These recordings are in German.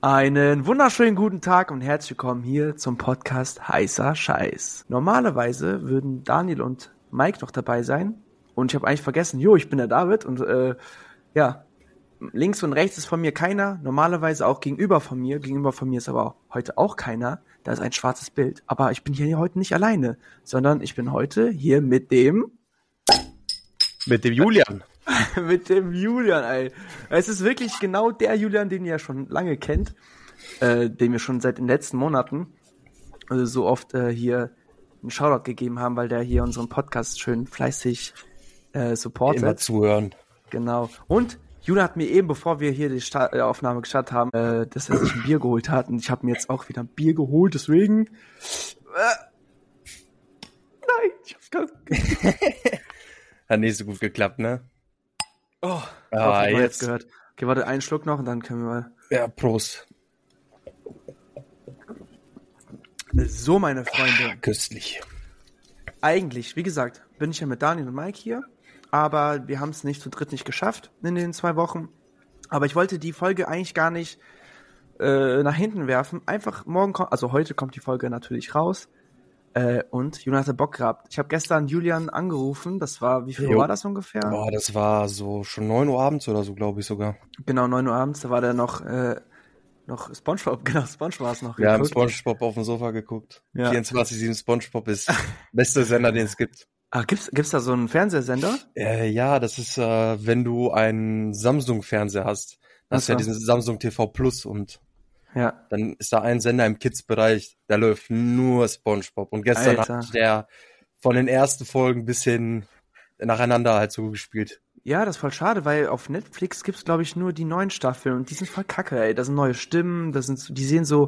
Einen wunderschönen guten Tag und herzlich willkommen hier zum Podcast Heißer Scheiß. Normalerweise würden Daniel und Mike noch dabei sein und ich habe eigentlich vergessen, ich bin der David und links und rechts ist von mir keiner, normalerweise auch gegenüber von mir ist aber auch heute auch keiner, da ist ein schwarzes Bild, aber ich bin hier heute nicht alleine, sondern ich bin heute hier mit dem Julian. mit dem Julian, ey. Es ist wirklich genau der Julian, den ihr ja schon lange kennt, den wir schon seit den letzten Monaten so oft hier einen Shoutout gegeben haben, weil der hier unseren Podcast schön fleißig supportet. Immer zuhören. Genau. Und Julian hat mir eben, bevor wir hier die Aufnahme gestartet haben, dass er sich ein Bier geholt hat und ich habe mir jetzt auch wieder ein Bier geholt, deswegen nein, ich hab's gar Hat nicht so gut geklappt, ne? Oh, jetzt gehört. Okay, warte, einen Schluck noch und dann können wir mal. Ja, Prost. So, meine Freunde. Köstlich. Eigentlich, wie gesagt, bin ich ja mit Daniel und Mike hier, aber wir haben es zu dritt nicht geschafft in den 2 Wochen. Aber ich wollte die Folge eigentlich gar nicht nach hinten werfen. Einfach heute kommt die Folge natürlich raus. Und Julian hatte Bock gehabt. Ich habe gestern Julian angerufen, das war, wie viel Uhr war das ungefähr? Boah, das war so schon 9 Uhr abends oder so, glaube ich sogar. Genau, 9 Uhr abends, da war der noch Spongebob, genau, Spongebob war es noch. Wir haben Spongebob auf dem Sofa geguckt. Ja. 24/7 Spongebob ist beste Sender, den es gibt. Ah, gibt's da so einen Fernsehsender? Ja, das ist, wenn du einen Samsung-Fernseher hast. Dann hast du ja diesen Samsung TV Plus und ja. Dann ist da ein Sender im Kids-Bereich, da läuft nur SpongeBob. Und gestern hat der von den ersten Folgen ein bisschen nacheinander halt so gespielt. Ja, das ist voll schade, weil auf Netflix gibt's, glaube ich, nur die 9 Staffeln und die sind voll kacke, ey. Da sind neue Stimmen, die sehen so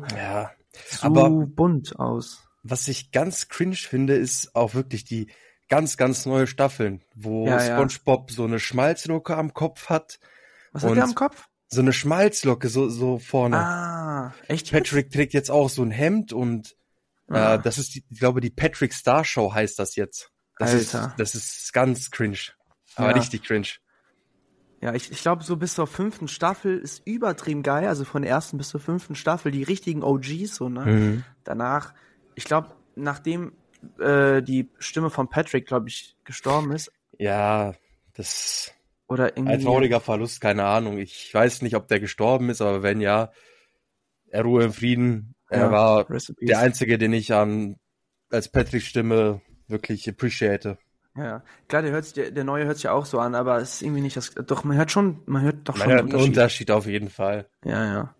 bunt aus. Was ich ganz cringe finde, ist auch wirklich die ganz, ganz neue Staffeln, wo SpongeBob so eine Schmalzlocke am Kopf hat. Was hat der am Kopf? So eine Schmalzlocke, so vorne. Ah, echt? Patrick trägt jetzt auch so ein Hemd und das ist, ich glaube, die Patrick Star Show heißt das jetzt. Das ist ganz cringe. Aber richtig cringe. Ja, ich glaube, so bis zur 5. Staffel ist übertrieben geil. Also von der 1. bis zur 5. Staffel, die richtigen OGs, so, ne? Mhm. Danach, ich glaube, nachdem die Stimme von Patrick, glaube ich, gestorben ist. Ja, das oder irgendwie ein trauriger Verlust, keine Ahnung. Ich weiß nicht, ob der gestorben ist, aber wenn ja, er ruhe im Frieden. Er war der Einzige, den ich als Patricks Stimme wirklich appreciate. Ja, klar, der neue hört sich auch so an, aber es ist irgendwie nicht das. Doch, man hört schon einen Unterschied auf jeden Fall. Ja.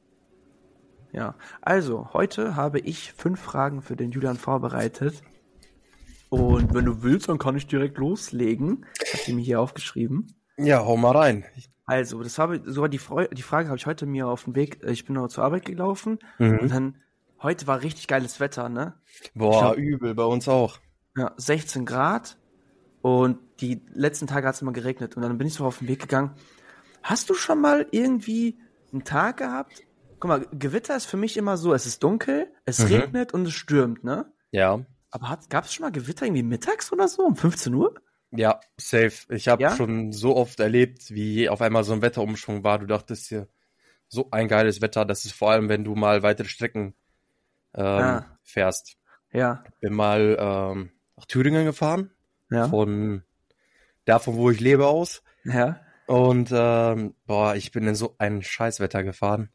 Also, heute habe ich 5 Fragen für den Julian vorbereitet. Und wenn du willst, dann kann ich direkt loslegen. Ich habe die mir hier aufgeschrieben. Ja, hau mal rein. Also, die Frage habe ich heute mir auf dem Weg, ich bin noch zur Arbeit gelaufen und dann, heute war richtig geiles Wetter, ne? Boah, übel, bei uns auch. Ja, 16 Grad und die letzten Tage hat es immer geregnet und dann bin ich so auf den Weg gegangen. Hast du schon mal irgendwie einen Tag gehabt? Guck mal, Gewitter ist für mich immer so, es ist dunkel, es regnet und es stürmt, ne? Ja. Aber gab es schon mal Gewitter irgendwie mittags oder so, um 15 Uhr? Ja, safe. Ich habe schon so oft erlebt, wie auf einmal so ein Wetterumschwung war. Du dachtest dir, so ein geiles Wetter, das ist vor allem, wenn du mal weitere Strecken fährst. Ja. Bin mal nach Thüringen gefahren, von wo ich lebe aus. Ja. Und ich bin in so ein Scheißwetter gefahren.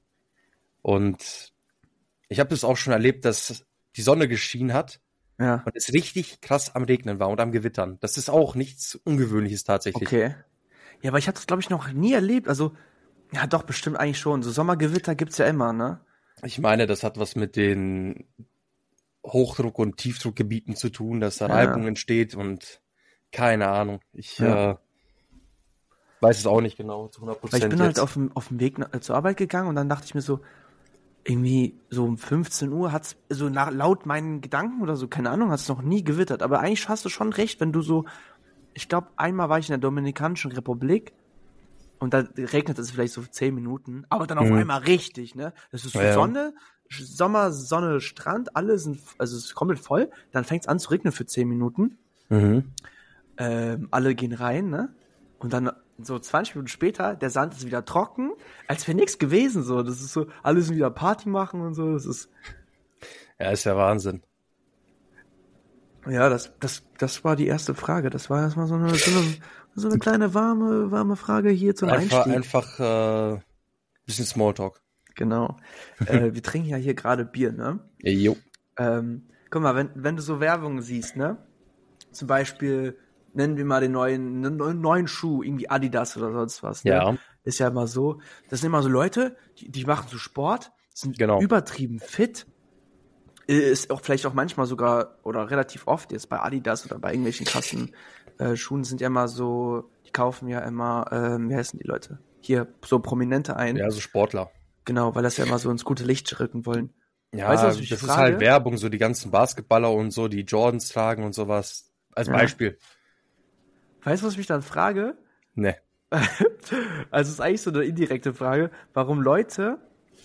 Und ich habe das auch schon erlebt, dass die Sonne geschienen hat. Ja. Und es richtig krass am Regnen war und am Gewittern. Das ist auch nichts Ungewöhnliches tatsächlich. Okay. Ja, aber ich habe das, glaube ich, noch nie erlebt. Also, ja doch, bestimmt eigentlich schon. So Sommergewitter gibt's ja immer, ne? Ich meine, das hat was mit den Hochdruck- und Tiefdruckgebieten zu tun, dass da Reibung entsteht und keine Ahnung. Ich weiß es auch nicht genau zu 100%. Weil ich bin halt auf dem Weg zur Arbeit gegangen und dann dachte ich mir so, irgendwie so um 15 Uhr hat's, so laut meinen Gedanken oder so, keine Ahnung, hat's noch nie gewittert. Aber eigentlich hast du schon recht, wenn du so, ich glaube, einmal war ich in der Dominikanischen Republik und da regnet es vielleicht so 10 Minuten, aber dann auf einmal richtig, ne? Das ist so Sonne, Sommer, Sonne, Strand, alle sind, also es ist komplett voll, dann fängt's an zu regnen für 10 Minuten. Alle gehen rein, ne? Und dann so 20 Minuten später, der Sand ist wieder trocken, als wäre nichts gewesen, so. Das ist so, alle müssen wieder Party machen und so, das ist... Ja, ist ja Wahnsinn. Ja, das war die erste Frage. Das war erstmal so eine kleine warme Frage hier zum Einstieg. Einfach bisschen Smalltalk. Genau. Wir trinken ja hier gerade Bier, ne? Jo. Guck mal, wenn du so Werbung siehst, ne? Zum Beispiel, nennen wir mal den neuen Schuh, irgendwie Adidas oder sonst was, ne? Ja. Ist ja immer so. Das sind immer so Leute, die machen so Sport, sind übertrieben fit. Ist auch vielleicht auch manchmal sogar oder relativ oft jetzt bei Adidas oder bei irgendwelchen krassen Schuhen sind ja immer so, die kaufen ja immer, wie heißen die Leute? Hier, so Prominente ein. Ja, so Sportler. Genau, weil das ja immer so ins gute Licht rücken wollen. Ja, weißt du, was das ist halt Werbung, so die ganzen Basketballer und so, die Jordans tragen und sowas. Als Beispiel. Weißt du, was ich mich dann frage? Ne. Also es ist eigentlich so eine indirekte Frage, warum Leute,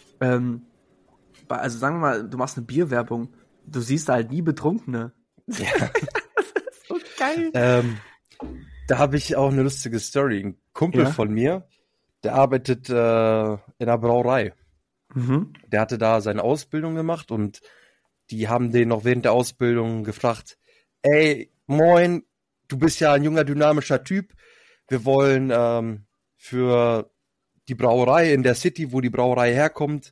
also sagen wir mal, du machst eine Bierwerbung, du siehst da halt nie Betrunkene. Ja. Das ist so geil. Da habe ich auch eine lustige Story. Ein Kumpel von mir, der arbeitet in einer Brauerei. Mhm. Der hatte da seine Ausbildung gemacht und die haben den noch während der Ausbildung gefragt, ey, moin, du bist ja ein junger, dynamischer Typ. Wir wollen für die Brauerei in der City, wo die Brauerei herkommt,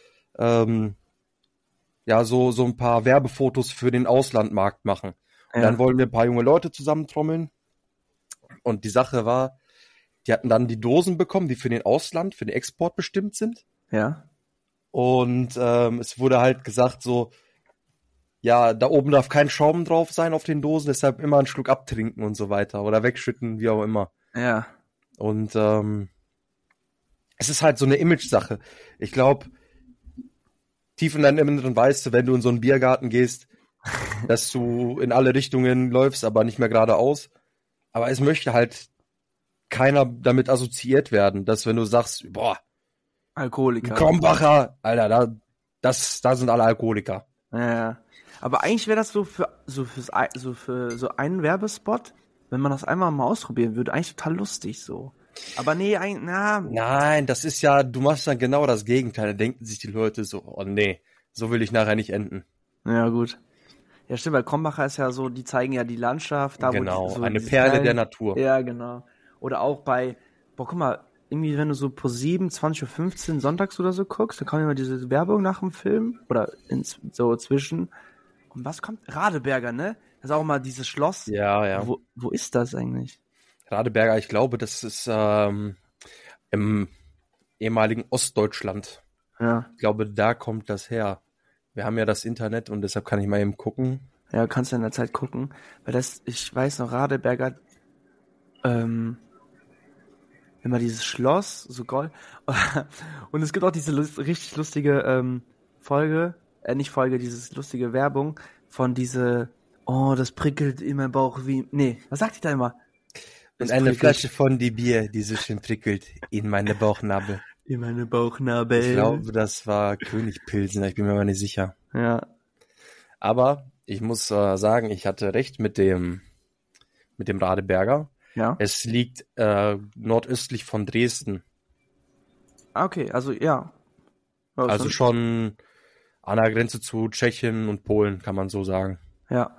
ja, so ein paar Werbefotos für den Auslandmarkt machen. Und dann wollen wir ein paar junge Leute zusammentrommeln. Und die Sache war, die hatten dann die Dosen bekommen, die für den Export bestimmt sind. Ja. Und es wurde halt gesagt so, ja, da oben darf kein Schaum drauf sein auf den Dosen, deshalb immer einen Schluck abtrinken und so weiter oder wegschütten, wie auch immer. Ja. Und es ist halt so eine Image-Sache. Ich glaube, tief in deinem Inneren weißt du, wenn du in so einen Biergarten gehst, dass du in alle Richtungen läufst, aber nicht mehr geradeaus. Aber es möchte halt keiner damit assoziiert werden, dass wenn du sagst, boah, Alkoholiker. Krombacher, Alter, da sind alle Alkoholiker. Ja. Aber eigentlich wäre das für so einen Werbespot, wenn man das einmal mal ausprobieren würde, eigentlich total lustig so. Aber nee, Nein, das ist ja, du machst dann genau das Gegenteil. Da denken sich die Leute so, oh nee, so will ich nachher nicht enden. Ja, gut. Ja, stimmt, weil Krombacher ist ja so, die zeigen ja die Landschaft. Da, genau, wo so eine Perle der Natur. Ja, genau. Oder auch guck mal, irgendwie, wenn du so ProSieben 20:15 Uhr sonntags oder so guckst, dann kommt immer diese Werbung nach dem Film oder so zwischen. Und was kommt? Radeberger, ne? Das ist auch mal dieses Schloss. Ja. Wo ist das eigentlich? Radeberger, ich glaube, das ist im ehemaligen Ostdeutschland. Ja. Ich glaube, da kommt das her. Wir haben ja das Internet und deshalb kann ich mal eben gucken. Ja, kannst du in der Zeit gucken. Weil ich weiß noch, Radeberger, immer dieses Schloss, so Gold. Und es gibt auch diese richtig lustige dieses lustige Werbung von das prickelt in meinem Bauch wie, was sagt die da immer? Und eine Flasche von die Bier, die so schön prickelt in meine Bauchnabel. In meine Bauchnabel. Ich glaube, das war König Pilsener, ich bin mir aber nicht sicher. Ja. Aber ich muss sagen, ich hatte recht mit dem Radeberger. Ja. Es liegt nordöstlich von Dresden. Okay, also ja. Also schon an der Grenze zu Tschechien und Polen, kann man so sagen. Ja.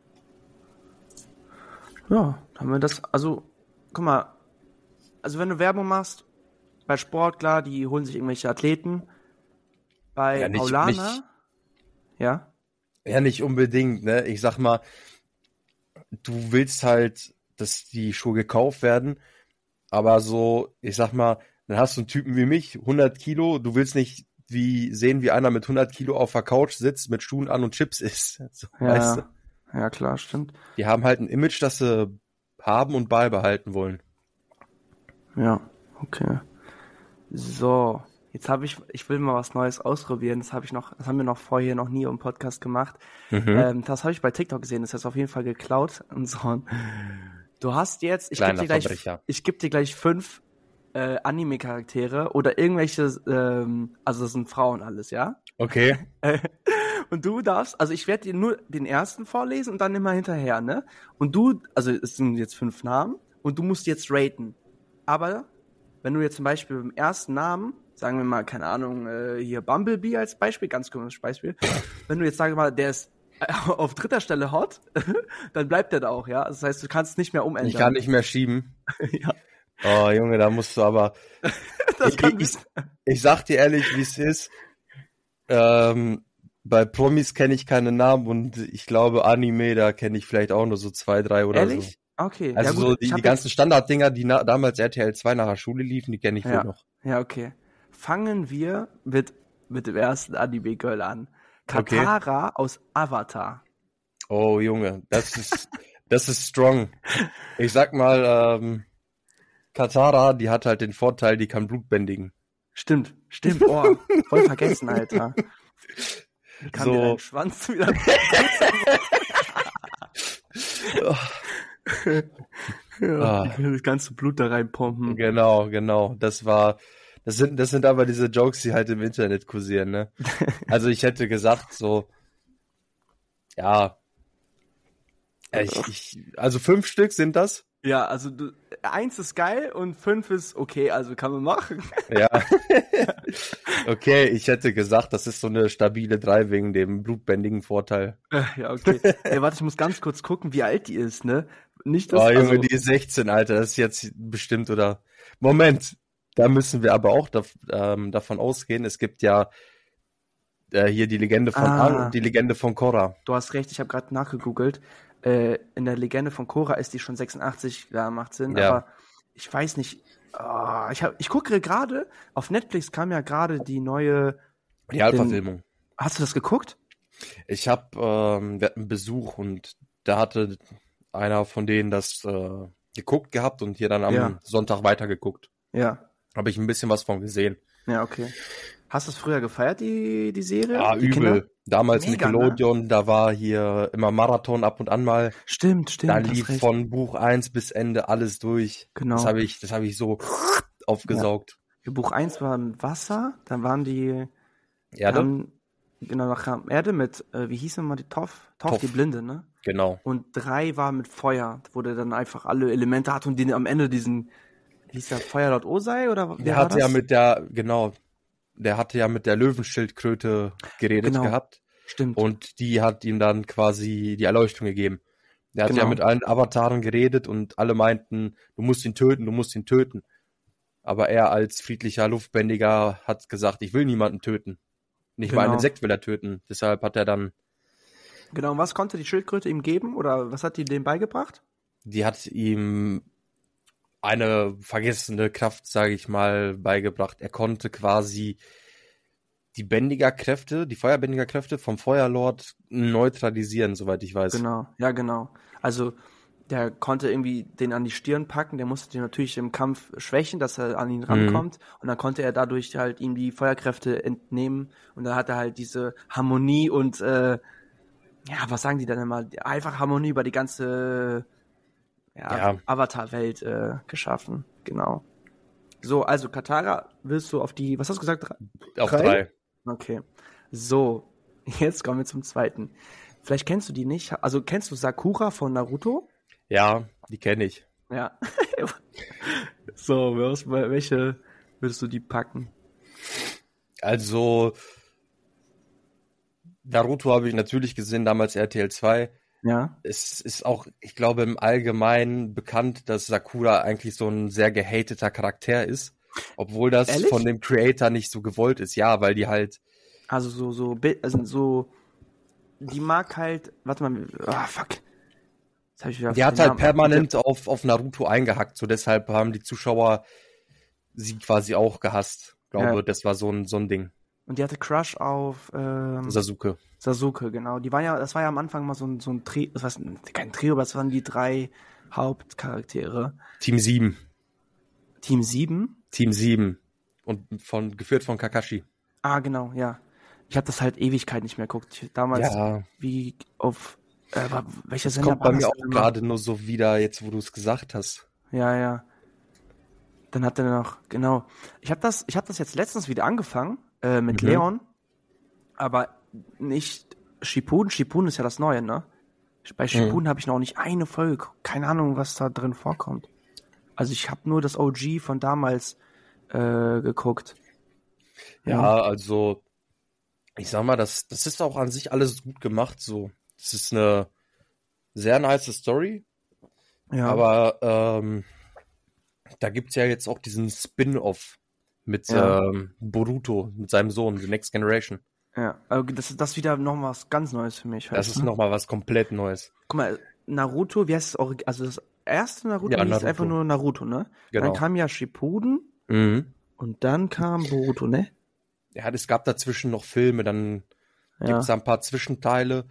Ja, haben wir das, also, guck mal, also wenn du Werbung machst, bei Sport, klar, die holen sich irgendwelche Athleten. Bei Paulaner, ja? Ja, nicht unbedingt, ne? Ich sag mal, du willst halt, dass die Schuhe gekauft werden, aber so, ich sag mal, dann hast du einen Typen wie mich, 100 Kilo, du willst nicht sehen, wie einer mit 100 Kilo auf der Couch sitzt, mit Schuhen an und Chips isst. So, ja, weißt du? Ja, klar, stimmt. Die haben halt ein Image, das sie haben und beibehalten wollen. Ja, okay. So, jetzt ich will mal was Neues ausprobieren. Das haben wir noch vorher noch nie im Podcast gemacht. Das habe ich bei TikTok gesehen, das ist auf jeden Fall geklaut und so. Du hast jetzt, ich gebe dir gleich 5 Anime-Charaktere oder irgendwelche, also das sind Frauen alles, ja? Okay. Und du darfst, also ich werde dir nur den ersten vorlesen und dann immer hinterher, ne? Und also es sind jetzt 5 Namen und du musst jetzt raten. Aber wenn du jetzt zum Beispiel im ersten Namen, sagen wir mal, keine Ahnung, hier Bumblebee als Beispiel, ganz komisches Beispiel, wenn du jetzt, sag mal, der ist auf 3. Stelle hot, dann bleibt der da auch, ja. Das heißt, du kannst es nicht mehr umändern. Ich kann nicht mehr schieben. Ja. Oh, Junge, da musst du aber... ich sag dir ehrlich, wie es ist. Bei Promis kenne ich keine Namen und ich glaube, Anime, da kenne ich vielleicht auch nur so 2, 3 oder Ehrlich? so. Okay. Also ja, gut, so die ganzen Standarddinger, die damals RTL 2 nach der Schule liefen, die kenne ich wohl noch. Ja, okay. Fangen wir mit dem ersten Anime-Girl an. Katara aus Avatar. Oh, Junge, das ist strong. Ich sag mal, Katara, die hat halt den Vorteil, die kann Blut bändigen. Stimmt. Oh, voll vergessen, Alter. Ich kann dir deinen Schwanz wieder... Ich will das ganze Blut da reinpumpen. Genau. Das sind aber diese Jokes, die halt im Internet kursieren, ne? Also ich hätte gesagt, so, ja, also 5 Stück sind das? Ja, also 1 ist geil und 5 ist okay, also kann man machen. Ja. Okay, ich hätte gesagt, das ist so eine stabile 3 wegen dem blutbändigen Vorteil. Ja, okay. Ey, warte, ich muss ganz kurz gucken, wie alt die ist, ne? Nicht das, Junge, die ist 16, Alter, das ist jetzt bestimmt, oder? Moment, da müssen wir aber auch davon ausgehen, es gibt ja hier die Legende von Aang und die Legende von Korra. Du hast recht, ich habe gerade nachgegoogelt. In der Legende von Korra ist die schon 86, ja, macht Sinn, aber ich weiß nicht, ich gucke gerade, auf Netflix kam ja gerade die neue... Die Alpha-Filmung. Hast du das geguckt? Ich wir hatten einen Besuch und da hatte einer von denen das geguckt gehabt und hier dann am Sonntag weitergeguckt. Ja. Habe ich ein bisschen was von gesehen. Ja, okay. Hast du es früher gefeiert, die Serie? Ja, die übel. Kinder? Damals Mega, Nickelodeon, da war hier immer Marathon ab und an mal. Stimmt. Da lief von Buch 1 bis Ende alles durch. Genau. Das habe ich so aufgesaugt. Ja. Buch 1 war mit Wasser, dann waren die Erde? Genau, nach Erde mit, wie hieß nochmal die Toff, die Blinde, ne? Genau. Und 3 war mit Feuer, wo der dann einfach alle Elemente hat und den am Ende diesen, hieß der Feuerlord Osei oder der hatte ja mit der Löwenschildkröte geredet gehabt. Stimmt. Und die hat ihm dann quasi die Erleuchtung gegeben. Der hat ja mit allen Avataren geredet und alle meinten, du musst ihn töten. Aber er als friedlicher Luftbändiger hat gesagt, ich will niemanden töten. Nicht mal ein Insekt will er töten. Deshalb hat er dann... Genau, und was konnte die Schildkröte ihm geben? Oder was hat die dem beigebracht? Die hat ihm eine vergessene Kraft, sage ich mal, beigebracht. Er konnte quasi die Feuerbändigerkräfte vom Feuerlord neutralisieren, soweit ich weiß. Genau. Also der konnte irgendwie den an die Stirn packen, der musste den natürlich im Kampf schwächen, dass er an ihn rankommt. Und dann konnte er dadurch halt ihm die Feuerkräfte entnehmen. Und dann hat er halt diese Harmonie und was sagen die dann immer? Einfach Harmonie über die ganze Avatar-Welt geschaffen. Genau. So, also Katara, willst du auf die, was hast du gesagt? Auf 3. Okay. So, jetzt kommen wir zum zweiten. Vielleicht kennst du die nicht. Also kennst du Sakura von Naruto? Ja, die kenne ich. Ja. So, welche würdest du die packen? Also, Naruto habe ich natürlich gesehen, damals RTL 2. Ja. Es ist auch, ich glaube, im Allgemeinen bekannt, dass Sakura eigentlich so ein sehr gehateter Charakter ist. Obwohl das von dem Creator nicht so gewollt ist. Ja, weil die halt... Also die mag halt... Warte mal, fuck. Die hat halt permanent auf Naruto eingehackt. So deshalb haben die Zuschauer sie quasi auch gehasst. Ich glaube, das war so ein Ding. Und die hatte Crush auf Sasuke, genau. Das war ja am Anfang mal so ein Trio, kein Trio, aber es waren die 3 Hauptcharaktere. Team 7. Team 7? Team 7. Und geführt von Kakashi. Ah, genau, ja. Ich habe das halt Ewigkeit nicht mehr geguckt. Damals wie auf welcher Sender kommt bei mir auch gerade nur so wieder, jetzt wo du es gesagt hast. Ja. Dann hat er noch, genau. Ich hab das jetzt letztens wieder angefangen mit Leon, aber nicht Shippuden. Shippuden ist ja das Neue, ne? Bei Shippuden habe ich noch nicht eine Folge geguckt. Keine Ahnung, was da drin vorkommt. Also ich habe nur das OG von damals geguckt. Ja, also ich sag mal, das ist auch an sich alles gut gemacht. So, das ist eine sehr nice Story. Ja. Aber da gibt's ja jetzt auch diesen Spin-off mit Boruto, mit seinem Sohn, The Next Generation. Ja, aber das ist wieder noch was ganz Neues für mich. Das ist nochmal was komplett Neues. Guck mal, Naruto, wie heißt es auch? Also das erste Naruto Ja, hieß Naruto. einfach nur Naruto, ne? Genau. Dann kam ja Shippuden Mhm. und dann kam Boruto, ne? Ja, es gab dazwischen noch Filme, dann Ja. gibt's da ein paar Zwischenteile.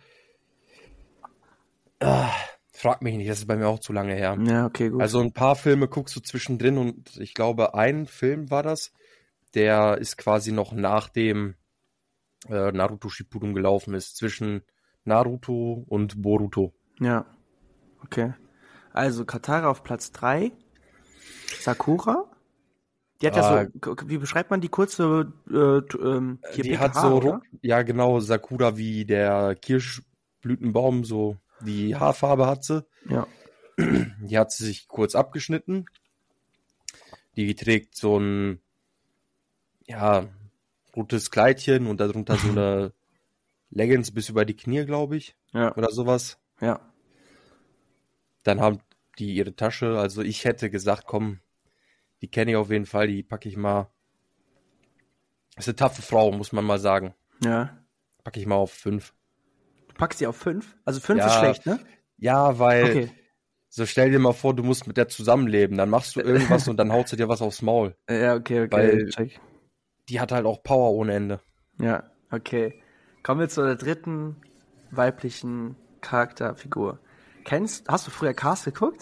Frag mich nicht, das ist bei mir auch zu lange her. Ja, okay, gut. Also ein paar Filme guckst du zwischendrin und ich glaube, ein Film war das, der ist quasi noch nach dem Naruto Shippuden gelaufen ist, zwischen Naruto und Boruto. Ja, okay. Also Katara auf Platz 3, Sakura. Die hat ja so, wie beschreibt man die kurze, hier Die Big hat Haar, so, oder? ja genau, Sakura wie der Kirschblütenbaum, so die Haarfarbe hat sie. Ja. Die hat sie sich kurz abgeschnitten. Die trägt so ein, ja, rotes Kleidchen und darunter so eine Leggings bis über die Knie, glaube ich, Ja, oder sowas. ja. Dann haben die ihre Tasche, also ich hätte gesagt, komm, die kenne ich auf jeden Fall, die packe ich mal. Ist eine taffe Frau, muss man mal sagen. Ja. Packe ich mal auf 5. Du packst sie auf 5? Also 5 Ja. ist schlecht, ne? Ja, weil, Okay. so stell dir mal vor, du musst mit der zusammenleben, dann machst du irgendwas und dann haut sie dir was aufs Maul. Ja, okay, Weil- check. Die hat halt auch Power ohne Ende. Ja, okay. Kommen wir zu der dritten weiblichen Charakterfigur. Hast du früher Cars geguckt?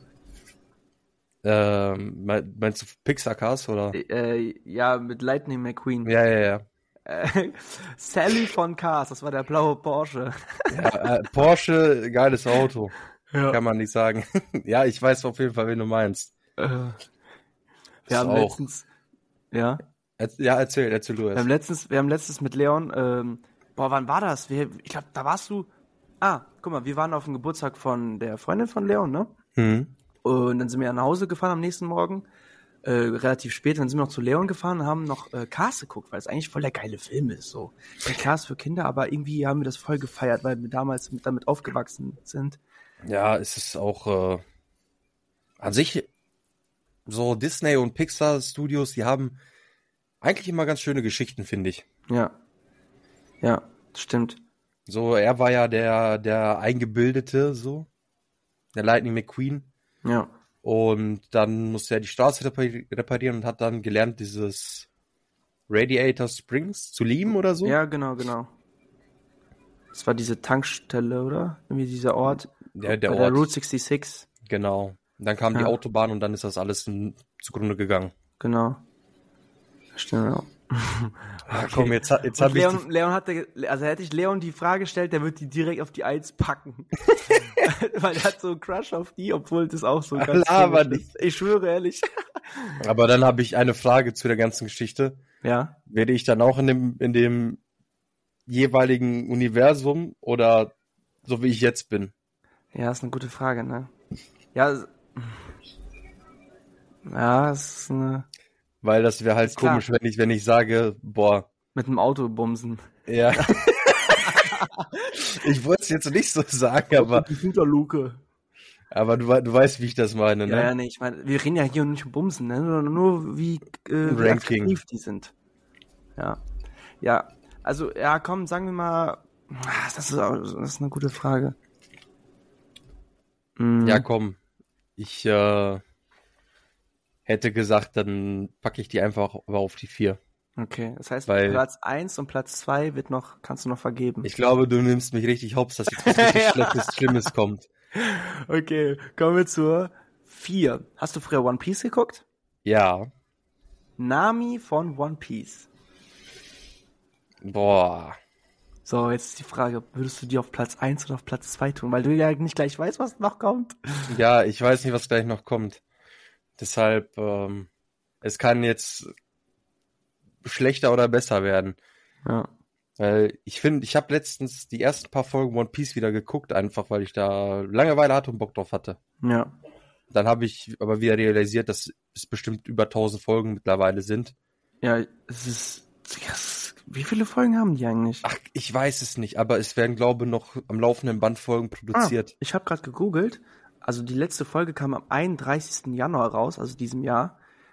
Meinst du Pixar Cars oder? Ja, mit Lightning McQueen. Ja. Sally von Cars, das war der blaue Porsche. Ja, Porsche, geiles Auto. Ja. Kann man nicht sagen. Ja, ich weiß auf jeden Fall, wen du meinst. Wir Ist haben auch- letztens, ja, Ja, erzähl du wir es. haben letztens mit Leon, wann war das? Ich glaube, da warst du, guck mal, wir waren auf dem Geburtstag von der Freundin von Leon, ne? Hm. Und dann sind wir nach Hause gefahren am nächsten Morgen, relativ spät, dann sind wir noch zu Leon gefahren und haben noch Cars geguckt, weil es eigentlich voll der geile Film ist, so. Ja, klar ist für Kinder, aber irgendwie haben wir das voll gefeiert, weil wir damals damit aufgewachsen sind. Ja, es ist auch an sich so Disney und Pixar Studios, die haben eigentlich immer ganz schöne Geschichten, finde ich. Ja. Ja, stimmt. So, er war ja der Eingebildete, so, der Lightning McQueen. Ja. Und dann musste er die Straße reparieren und hat dann gelernt, dieses Radiator Springs zu lieben oder so. Ja, genau. Das war diese Tankstelle, oder? Irgendwie dieser Ort. Der Bei Ort. der Route 66. Genau. Und dann kam die Ja. Autobahn und dann ist das alles zugrunde gegangen. Genau. Stimmt, ja. Komm, jetzt Und hab ich Leon hätte ich Leon die Frage gestellt, der wird die direkt auf die 1 packen. Weil er hat so einen Crush auf die, obwohl das auch so ganz Laber komisch ist. Ich schwöre, ehrlich. Aber dann habe ich eine Frage zu der ganzen Geschichte. Ja. Werde ich dann auch in dem jeweiligen Universum oder so wie ich jetzt bin? Ja, ist eine gute Frage, ne? Ja, es ist eine... Weil das wäre halt Ist klar. komisch, wenn ich sage, boah, Mit dem Auto bumsen. ja. Ich wollte es jetzt nicht so sagen, aber Computerluke. du weißt, wie ich das meine, ne? Ja, nee, ich meine, wir reden ja hier nicht um Bumsen, ne? Sondern nur wie Ranking. attraktiv die sind. Ja. Ja, also, ja, komm, sagen wir mal, das ist eine gute Frage. Ja, komm. Ich hätte gesagt, dann packe ich die einfach auf die 4. Okay, das heißt, Weil- Platz 1 und Platz 2 kannst du noch vergeben. Ich glaube, du nimmst mich richtig hops, dass jetzt was richtig Schlechtes, Schlimmes kommt. Okay, kommen wir zur 4. Hast du früher One Piece geguckt? Ja. Nami von One Piece. Boah. So, jetzt ist die Frage, würdest du die auf Platz 1 oder auf Platz 2 tun? Weil du ja nicht gleich weißt, was noch kommt. Ja, ich weiß nicht, was gleich noch kommt. Deshalb, es kann jetzt schlechter oder besser werden. Ja. Weil ich finde, ich habe letztens die ersten paar Folgen One Piece wieder geguckt, einfach weil ich da Langeweile hatte und Bock drauf hatte. Ja. Dann habe ich aber wieder realisiert, dass es bestimmt über 1000 Folgen mittlerweile sind. Ja, es ist krass. Wie viele Folgen haben die eigentlich? Ach, ich weiß es nicht, aber es werden, glaube ich, noch am laufenden Band Folgen produziert. Ich habe gerade gegoogelt. Also die letzte Folge kam am 31. Januar raus, also diesem Jahr.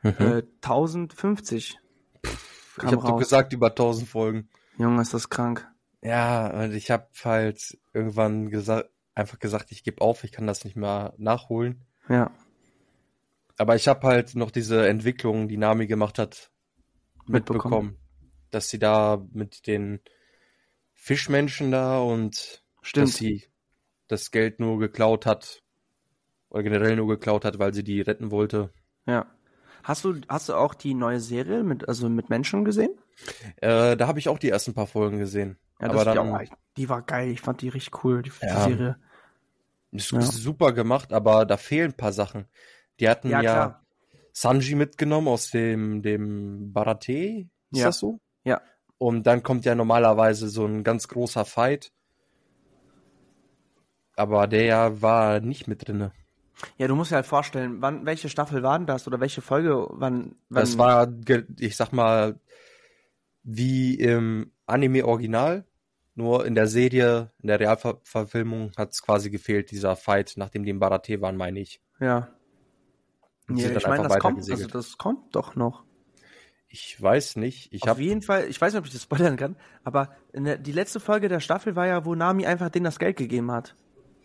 1050 Ich habe doch gesagt, über 1000 Folgen. Junge, ist das krank. Ja, und ich habe halt irgendwann einfach gesagt, ich gebe auf, ich kann das nicht mehr nachholen. Ja. Aber ich habe halt noch diese Entwicklung, die Nami gemacht hat, mitbekommen. Dass sie da mit den Fischmenschen da und Stimmt. dass sie das Geld nur geklaut hat oder generell nur geklaut hat, weil sie die retten wollte. Ja. Hast du auch die neue Serie mit Menschen gesehen? Da habe ich auch die ersten paar Folgen gesehen. Ja, aber die war geil. Ich fand die richtig cool, die Ja. Serie. ist Ja. super gemacht, aber da fehlen ein paar Sachen. Die hatten Ja, ja klar. Sanji mitgenommen aus dem Baratie, ist Ja. das so? Ja. Und dann kommt ja normalerweise so ein ganz großer Fight. Aber der war nicht mit drinne. Ja, du musst dir halt vorstellen, welche Staffel war denn das oder welche Folge, wann Das war, ich sag mal, wie im Anime-Original, nur in der Serie, in der Realverfilmung hat es quasi gefehlt, dieser Fight, nachdem die im Baratie waren, meine ich. Ja. Und Ja, sind dann ich meine, einfach das kommt, weitergesegelt. das kommt doch noch. Ich weiß nicht, Auf jeden Fall, ich weiß nicht, ob ich das spoilern kann, aber die letzte Folge der Staffel war ja, wo Nami einfach denen das Geld gegeben hat.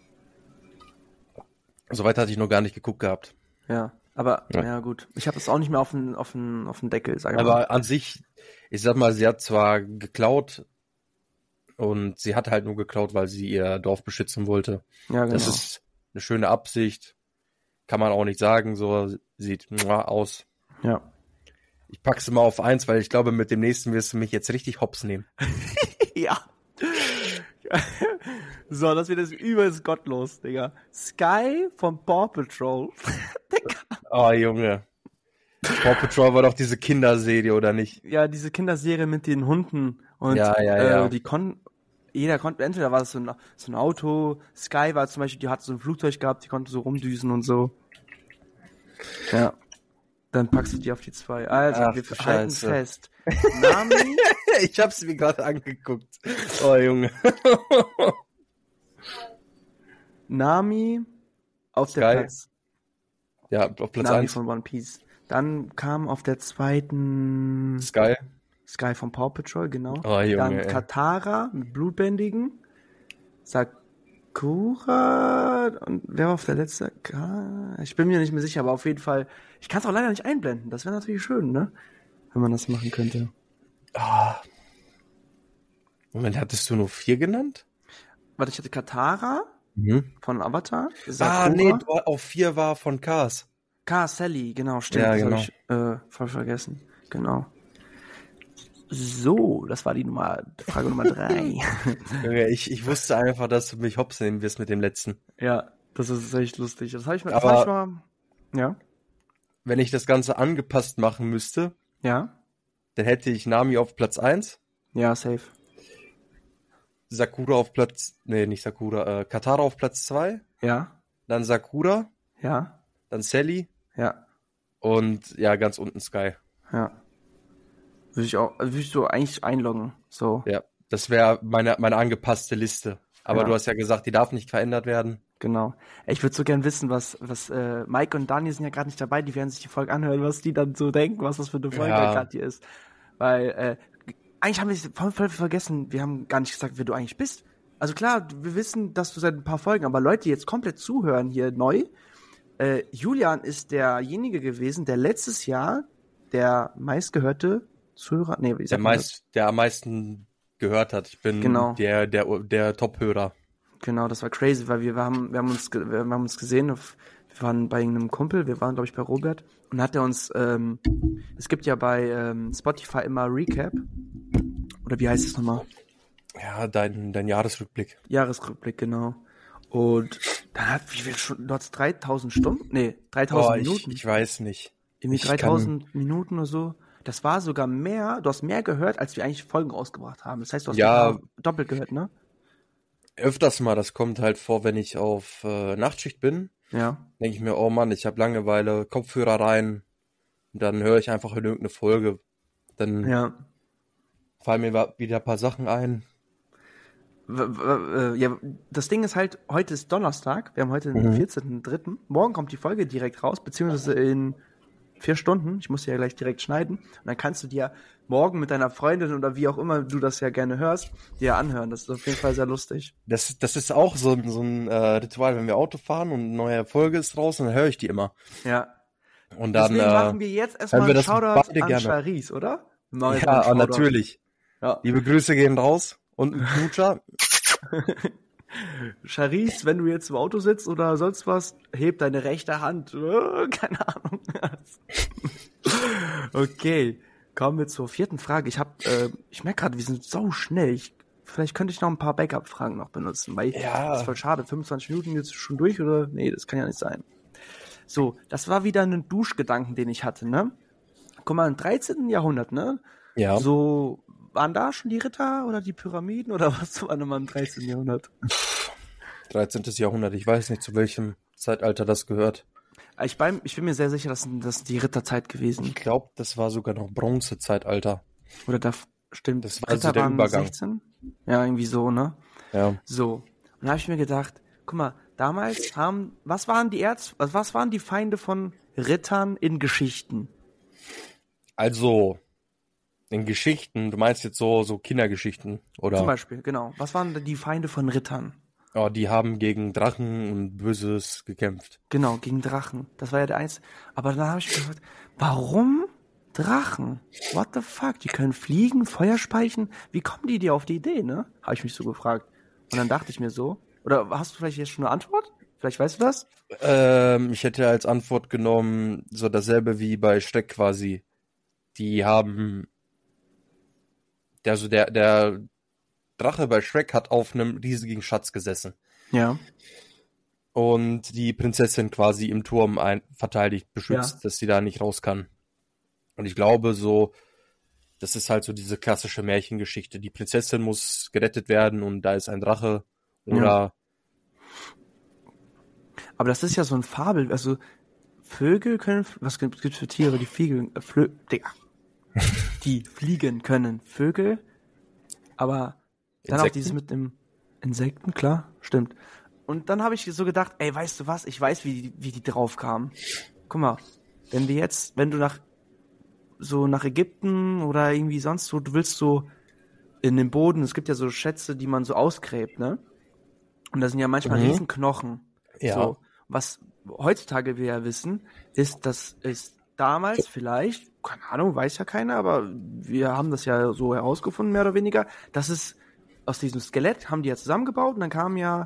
Soweit hatte ich noch gar nicht geguckt gehabt. Ja, aber, Ja. ja gut. Ich habe das auch nicht mehr auf den Deckel, sag ich mal. Aber an sich, ich sag mal, sie hat zwar geklaut und sie hat halt nur geklaut, weil sie ihr Dorf beschützen wollte. Ja, genau. Das ist eine schöne Absicht. Kann man auch nicht sagen, so sieht aus. Ja. Ich pack's mal auf 1, weil ich glaube, mit dem nächsten wirst du mich jetzt richtig hops nehmen. Ja. So, das wird jetzt übelst gottlos, Digga. Sky von Paw Patrol. Oh, Junge. Paw Patrol war doch diese Kinderserie, oder nicht? Ja, diese Kinderserie mit den Hunden. Und Ja. jeder konnte, entweder war das so ein Auto, Sky war zum Beispiel, die hat so ein Flugzeug gehabt, die konnte so rumdüsen und so. Ja. Dann packst du die auf die 2. Also, Ach, wir du halten Scheiße. fest. Nami, Ich hab's mir gerade angeguckt. Oh, Junge. Nami auf Sky. der Platz. Ja, auf Platz Nami 1. von One Piece. Dann kam auf der 2. Sky. Sky von Paw Patrol, genau. Oh, Junge, Dann ey. Katara mit Blutbändigen. Sakura. Und wer war auf der letzte? Ich bin mir nicht mehr sicher, aber auf jeden Fall. Ich kann es auch leider nicht einblenden. Das wäre natürlich schön, ne? Wenn man das machen könnte. Moment, hattest du nur 4 genannt? Warte, ich hatte Katara von Avatar. Auf 4 war von Cars. Sally, genau, stimmt. Ja, das genau. habe ich voll vergessen. Genau. So, das war die Frage Nummer 3. Junge, ich wusste einfach, dass du mich hops nehmen wirst mit dem letzten. Ja, das ist echt lustig. Das habe ich Aber- mal. Ja. Wenn ich das Ganze angepasst machen müsste, Ja. dann hätte ich Nami auf Platz 1, Ja, safe. Sakura auf Platz, nee, nicht Sakura, Katara auf Platz 2, Ja. dann Sakura, Ja. dann Sally Ja. und ja, ganz unten Sky. Ja. Würde ich so eigentlich einloggen. So, Ja, das wäre meine angepasste Liste. Aber Ja. du hast ja gesagt, die darf nicht verändert werden. genau. Ich würde so gern wissen, was Mike und Daniel sind ja gerade nicht dabei, die werden sich die Folge anhören, was die dann so denken, was das für eine Folge Ja. gerade hier ist. Weil, eigentlich haben wir es voll vergessen, wir haben gar nicht gesagt, wer du eigentlich bist. Also klar, wir wissen, dass du seit ein paar Folgen, aber Leute, die jetzt komplett zuhören hier neu, Julian ist derjenige gewesen, der letztes Jahr der meistgehörte Zuhörer, nee, wie sagt man das? Der am meisten gehört hat. Ich bin Genau. der Top-Hörer. Genau, das war crazy, weil wir haben uns gesehen, wir waren bei einem Kumpel, wir waren, glaube ich, bei Robert, und hat er uns, es gibt ja bei Spotify immer Recap, oder wie heißt es nochmal? Ja, dein Jahresrückblick. Jahresrückblick, genau. Und dann wie viel Stunden, du hast 3000 Stunden? Nee, 3000 Minuten. Ich weiß nicht. Irgendwie ich 3000 Minuten oder so. Das war sogar mehr, du hast mehr gehört, als wir eigentlich Folgen rausgebracht haben. Das heißt, du hast Ja. doppelt gehört, ne? Öfters mal, das kommt halt vor, wenn ich auf Nachtschicht bin. Ja. denke ich mir, oh Mann, ich habe Langeweile, Kopfhörer rein und dann höre ich einfach in irgendeine Folge. Dann Ja. fallen mir wieder ein paar Sachen ein. Ja, das Ding ist halt, heute ist Donnerstag, wir haben heute den 14.03. Morgen kommt die Folge direkt raus, beziehungsweise in 4 Stunden. Ich muss die ja gleich direkt schneiden. Und dann kannst du dir morgen mit deiner Freundin oder wie auch immer du das ja gerne hörst, dir anhören. Das ist auf jeden Fall sehr lustig. Das ist auch so ein Ritual, wenn wir Auto fahren und eine neue Folge ist raus, dann höre ich die immer. Ja. Und dann Deswegen machen wir jetzt hören erstmal wir einen das Shoutout beide an gerne. Charisse, oder? Mal einen Ja, Shoutout. natürlich. Ja. Liebe Grüße gehen raus und ein Knutscher. Charisse, wenn du jetzt im Auto sitzt oder sonst was, heb deine rechte Hand. Keine Ahnung. Okay, kommen wir zur 4. Frage. Ich merke gerade, wir sind so schnell. Vielleicht könnte ich noch ein paar Backup-Fragen noch benutzen, weil Ja. das ist voll schade. 25 Minuten jetzt schon durch, oder? Nee, das kann ja nicht sein. So, das war wieder ein Duschgedanken, den ich hatte, ne? Guck mal, im 13. Jahrhundert, ne? Ja. So, waren da schon die Ritter oder die Pyramiden oder was war nochmal im 13. Jahrhundert? 13. Jahrhundert. Ich weiß nicht, zu welchem Zeitalter das gehört. Ich bin mir sehr sicher, das die Ritterzeit gewesen. Ich glaube, das war sogar noch Bronzezeitalter. Oder da stimmt, Das war also der waren Übergang. 16? Ja, irgendwie so, ne? Ja. So. Und da habe ich mir gedacht, guck mal, damals was waren die Feinde von Rittern in Geschichten? Also, in Geschichten, du meinst jetzt so Kindergeschichten, oder? Zum Beispiel, genau. Was waren denn die Feinde von Rittern? Oh, die haben gegen Drachen und Böses gekämpft. Genau, gegen Drachen. Das war ja der einzige. Aber dann habe ich mir gedacht, warum Drachen? What the fuck? Die können fliegen, Feuer speichen. Wie kommen die dir auf die Idee, ne? Habe ich mich so gefragt. Und dann dachte ich mir so, oder hast du vielleicht jetzt schon eine Antwort? Vielleicht weißt du das? Ich hätte als Antwort genommen, so dasselbe wie bei Schreck quasi. Die haben, der Drache bei Shrek hat auf einem riesigen Schatz gesessen. Ja. Und die Prinzessin quasi im Turm verteidigt, beschützt, Ja. dass sie da nicht raus kann. Und ich glaube so, das ist halt so diese klassische Märchengeschichte. Die Prinzessin muss gerettet werden und da ist ein Drache. Oder Aber das ist ja so ein Fabel, also Vögel können, was gibt's für Tiere, die fliegen, die fliegen können, Vögel, aber dann auch Insekten? dieses mit dem Insekten, klar, stimmt. Und dann habe ich so gedacht, ey, weißt du was, ich weiß, wie die drauf kamen. Guck mal, wenn du nach Ägypten oder irgendwie sonst so, du willst so in den Boden, es gibt ja so Schätze, die man so ausgräbt, ne? Und da sind ja manchmal Riesenknochen. Ja. So, was heutzutage wir ja wissen, ist, dass es damals vielleicht, keine Ahnung, weiß ja keiner, aber wir haben das ja so herausgefunden, mehr oder weniger, dass es aus diesem Skelett haben die ja zusammengebaut und dann kam ja,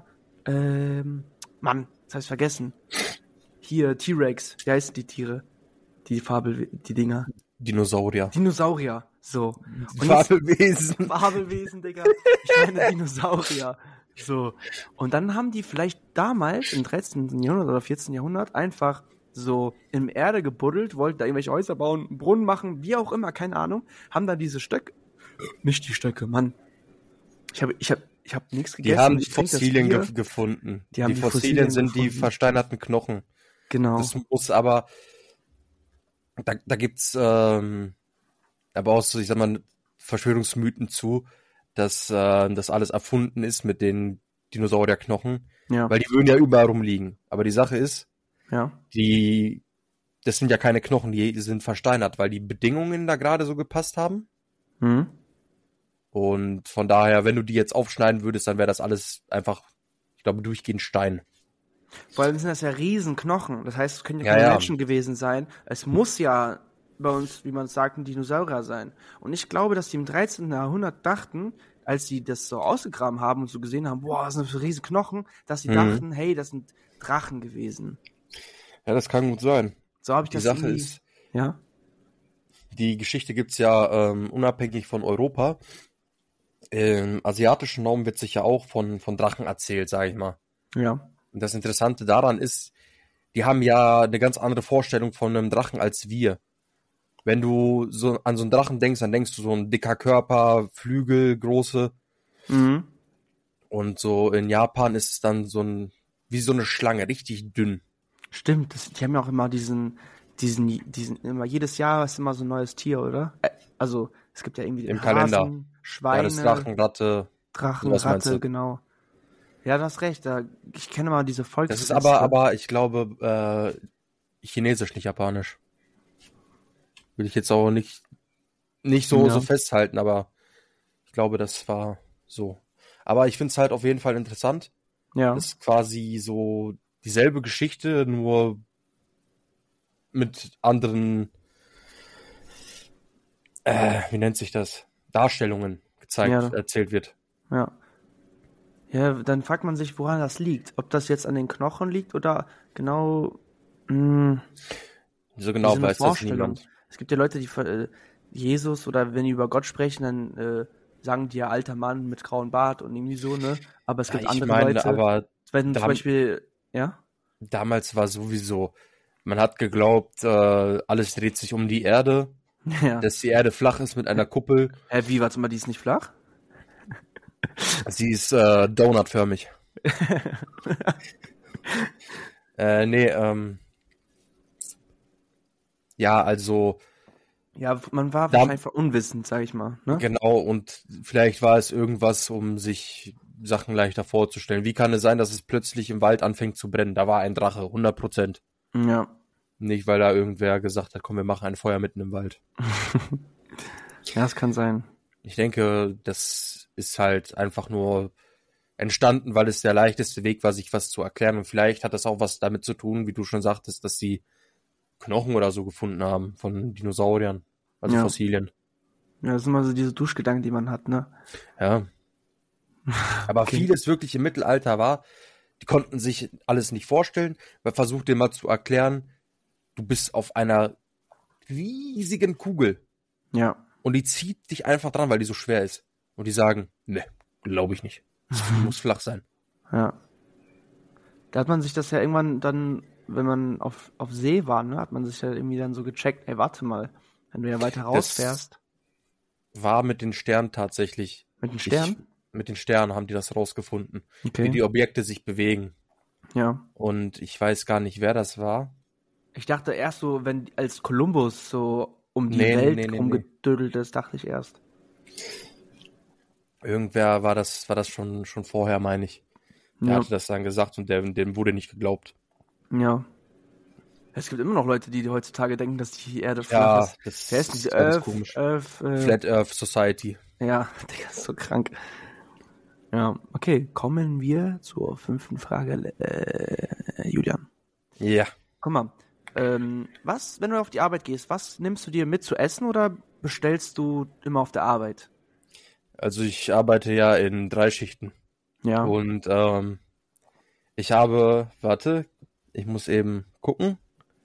Mann, das heißt vergessen. Hier, T-Rex, wie heißen die Tiere? Die Dinger. Dinosaurier. Dinosaurier, so. Und Fabelwesen. Fabelwesen, Digga. Ich meine Dinosaurier. So. Und dann haben die vielleicht damals im 13. Jahrhundert oder 14. Jahrhundert einfach so in Erde gebuddelt, wollten da irgendwelche Häuser bauen, einen Brunnen machen, wie auch immer, keine Ahnung, haben dann diese Stöcke, nicht die Stöcke, Mann. Ich hab nichts gegessen. Die haben ich trinke das Fossilien Bier. gefunden. Die haben die die Fossilien Fossilien sind die gefunden. versteinerten Knochen. Genau. Das muss aber, da gibt's aber auch so, ich sag mal, Verschwörungsmythen zu, dass das alles erfunden ist mit den Dinosaurierknochen, Ja. weil die würden ja überall rumliegen. Aber die Sache ist, Ja. das sind ja keine Knochen, die sind versteinert, weil die Bedingungen da gerade so gepasst haben. Hm? Und von daher, wenn du die jetzt aufschneiden würdest, dann wäre das alles einfach, ich glaube, durchgehend Stein. Vor allem sind das ja Riesenknochen. Das heißt, es können ja Ja, keine ja. Menschen gewesen sein. Es muss ja bei uns, wie man sagt, ein Dinosaurier sein. Und ich glaube, dass die im 13. Jahrhundert dachten, als sie das so ausgegraben haben und so gesehen haben, boah, das sind so riesen Knochen, dass sie dachten, hey, das sind Drachen gewesen. Ja, das kann gut sein. So habe ich Die das Sache irgendwie- ist, Ja? die Geschichte gibt's ja unabhängig von Europa. Im asiatischen Raum wird sich ja auch von Drachen erzählt, sage ich mal. Ja. Und das Interessante daran ist, die haben ja eine ganz andere Vorstellung von einem Drachen als wir. Wenn du so an so einen Drachen denkst, dann denkst du so ein dicker Körper, Flügel, große. Mhm. Und so in Japan ist es dann wie so eine Schlange, richtig dünn. Stimmt, die haben ja auch immer immer jedes Jahr ist immer so ein neues Tier, oder? Also, es gibt ja irgendwie Im Hasen, Kalender. Ja, das Schweine, Drachenratte. Drachen, Was meinst Ratte, du? genau. Ja, du hast recht, ich kenne mal diese Das ist Volksfeste. aber ich glaube, chinesisch, nicht japanisch. Will ich jetzt auch nicht so Ja, festhalten, aber ich glaube, das war so. Aber ich finde es halt auf jeden Fall interessant. ja, Das ist quasi so dieselbe Geschichte, nur mit anderen, wie nennt sich das? Darstellungen ja, erzählt wird. ja. Ja, dann fragt man sich, woran das liegt. Ob das jetzt an den Knochen liegt oder genau, mh, So wie so genau eine weiß das Vorstellung. niemand. Es gibt ja Leute, die Jesus oder wenn die über Gott sprechen, dann sagen die ja alter Mann mit grauem Bart und irgendwie so, ne? Aber es Ja, gibt ich andere meine, Leute, aber wenn zum Beispiel, ja? damals war sowieso, man hat geglaubt, alles dreht sich um die Erde, Ja. dass die Erde flach ist mit einer Kuppel. Wie, warte mal, die ist nicht flach? Sie ist donutförmig. Nee, ja, also Ja, man war da, wahrscheinlich unwissend, sag ich mal, ne? genau, und vielleicht war es irgendwas, um sich Sachen leichter vorzustellen. Wie kann es sein, dass es plötzlich im Wald anfängt zu brennen? Da war ein Drache, 100%. Ja. Nicht, weil da irgendwer gesagt hat, komm, wir machen ein Feuer mitten im Wald. Ja, das kann sein. Ich denke, das ist halt einfach nur entstanden, weil es der leichteste Weg war, sich was zu erklären. Und vielleicht hat das auch was damit zu tun, wie du schon sagtest, dass sie Knochen oder so gefunden haben von Dinosauriern, also Ja. Fossilien. Ja, das sind immer so diese Duschgedanken, die man hat, ne? Ja. Aber Okay. vieles wirklich im Mittelalter war, die konnten sich alles nicht vorstellen. Man versucht dir mal zu erklären, du bist auf einer riesigen Kugel Ja. und die zieht dich einfach dran, weil die so schwer ist. Und die sagen, ne, glaube ich nicht. Es muss flach sein. Ja. Da hat man sich das ja irgendwann dann, wenn man auf See war, ne, hat man sich ja irgendwie dann so gecheckt, ey, warte mal, wenn du ja weiter rausfährst. War mit den Sternen tatsächlich. Mit den Sternen? Mit den Sternen haben die das rausgefunden, Okay. wie die Objekte sich bewegen. Ja. Und ich weiß gar nicht, wer das war. Ich dachte erst so, wenn als Kolumbus so um die Nee, Welt nee. rumgedödelt ist, dachte ich erst. Irgendwer war das schon vorher, meine ich. Der Ja. hatte das dann gesagt und dem wurde nicht geglaubt. Ja. Es gibt immer noch Leute, die heutzutage denken, dass die Erde flach Ja, ist. das Wer ist diese ist ganz komisch. Flat Earth Society. Ja, Digga, ist so krank. Ja, okay, kommen wir zur 5. Frage, Julian. Ja. Guck mal, wenn du auf die Arbeit gehst, was nimmst du dir mit zu essen oder bestellst du immer auf der Arbeit? Also ich arbeite ja in 3 Schichten. Ja, Und ich habe, warte, ich muss eben gucken.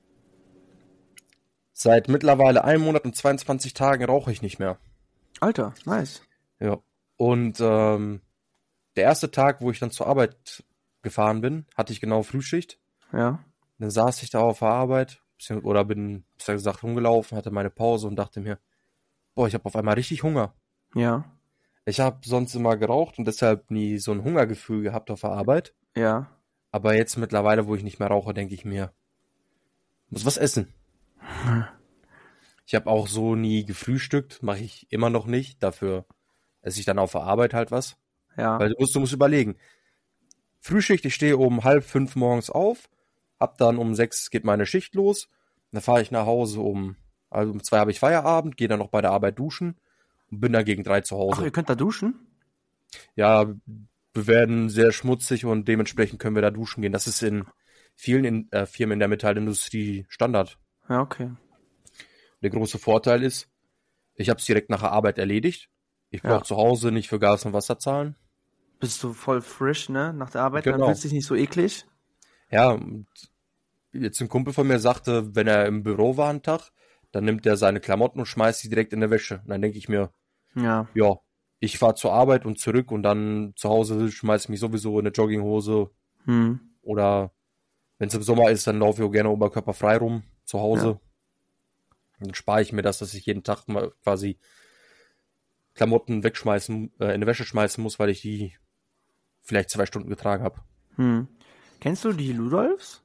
Seit mittlerweile 1 Monat und 22 Tagen rauche ich nicht mehr. Alter, nice. Ja. Und der erste Tag, wo ich dann zur Arbeit gefahren bin, hatte ich genau Frühschicht. Ja, Dann saß ich da auf der Arbeit, oder bin, besser gesagt, rumgelaufen, hatte meine Pause und dachte mir, boah, ich habe auf einmal richtig Hunger. ja, Ich habe sonst immer geraucht und deshalb nie so ein Hungergefühl gehabt auf der Arbeit. ja. Aber jetzt mittlerweile, wo ich nicht mehr rauche, denke ich mir, muss was essen. Ich habe auch so nie gefrühstückt, mache ich immer noch nicht. Dafür esse ich dann auf der Arbeit halt was. Ja, Weil du musst überlegen. Frühschicht, ich stehe um 4:30 morgens auf, hab dann um 6 geht meine Schicht los. Dann fahre ich nach Hause also um 2 habe ich Feierabend, gehe dann noch bei der Arbeit duschen und bin dann gegen 3 zu ach, Hause. ihr könnt da duschen? Ja, wir werden sehr schmutzig und dementsprechend können wir da duschen gehen. Das ist in vielen Firmen in der Metallindustrie Standard. Ja, okay. Der große Vorteil ist, ich habe es direkt nach der Arbeit erledigt. Ich brauche Ja. zu Hause nicht für Gas und Wasser zahlen. Bist du voll frisch, ne, nach der Arbeit, dann Genau. fühlst du dich nicht so eklig? Ja, und jetzt ein Kumpel von mir sagte, wenn er im Büro war einen Tag, dann nimmt er seine Klamotten und schmeißt sie direkt in der Wäsche. Und dann denke ich mir, Ja, ja, ich fahre zur Arbeit und zurück und dann zu Hause schmeiße ich mich sowieso in eine Jogginghose oder wenn es im Sommer ist, dann laufe ich auch gerne oberkörperfrei rum zu Hause. Ja. Und dann spare ich mir das, dass ich jeden Tag mal quasi Klamotten wegschmeißen, in die Wäsche schmeißen muss, weil ich die vielleicht 2 Stunden getragen habe. Kennst du die Ludolfs?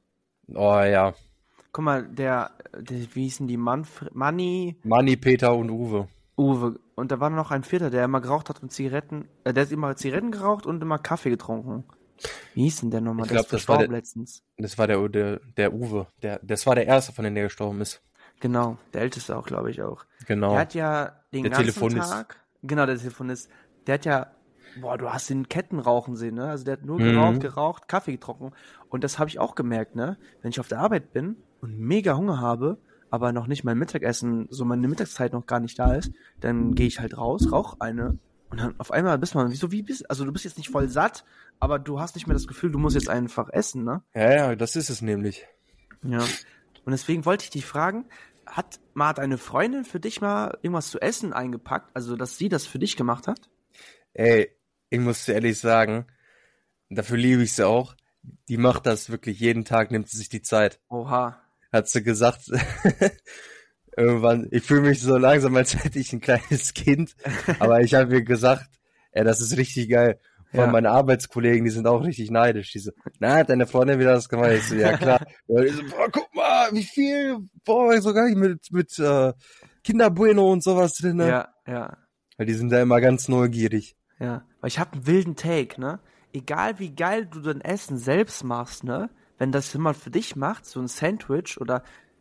Oh ja. Guck mal, wie hießen die? Manni, Manni, Peter und Uwe. Uwe. Und da war noch ein vierter, der immer geraucht hat und Zigaretten, der hat immer Zigaretten geraucht und immer Kaffee getrunken. Wie hieß denn der nochmal? Ich Der glaube, ist verstorben letztens. Das war der Uwe. Das war der erste von denen, der gestorben ist. Genau, der älteste auch, glaube ich auch. Genau. Der hat ja den Der ganzen Telefonist. Tag, genau, der Telefonist, der hat ja, boah, du hast den Ketten rauchen sehen, ne? Also der hat nur Mhm. geraucht, Kaffee getrunken. Und das habe ich auch gemerkt, ne? Wenn ich auf der Arbeit bin und mega Hunger habe, aber noch nicht mein Mittagessen, so meine Mittagszeit noch gar nicht da ist, dann gehe ich halt raus, rauch eine und dann auf einmal bist man, also du bist jetzt nicht voll satt, aber du hast nicht mehr das Gefühl, du musst jetzt einfach essen, ne? Ja, das ist es nämlich. Ja. Und deswegen wollte ich dich fragen, hat deine Freundin für dich mal irgendwas zu essen eingepackt, also dass sie das für dich gemacht hat? Ey, ich muss dir ehrlich sagen, dafür liebe ich sie auch. Die macht das wirklich jeden Tag, nimmt sie sich die Zeit. Oha. Hat sie gesagt, irgendwann, ich fühle mich so langsam, als hätte ich ein kleines Kind. Aber ich habe ihr gesagt, ey, das ist richtig geil. Vor allem Ja. meine Arbeitskollegen, die sind auch richtig neidisch. Die so, na, hat deine Freundin wieder das gemacht? Ich so, ja klar. Ja, die so, boah, guck mal, wie viel, boah, sogar mit Kinder Bueno und sowas drin. Ne? Ja. Weil die sind da immer ganz neugierig. Ja. Weil ich habe einen wilden Take, ne? Egal wie geil du dein Essen selbst machst, ne? Wenn das jemand für dich macht, so ein Sandwich oder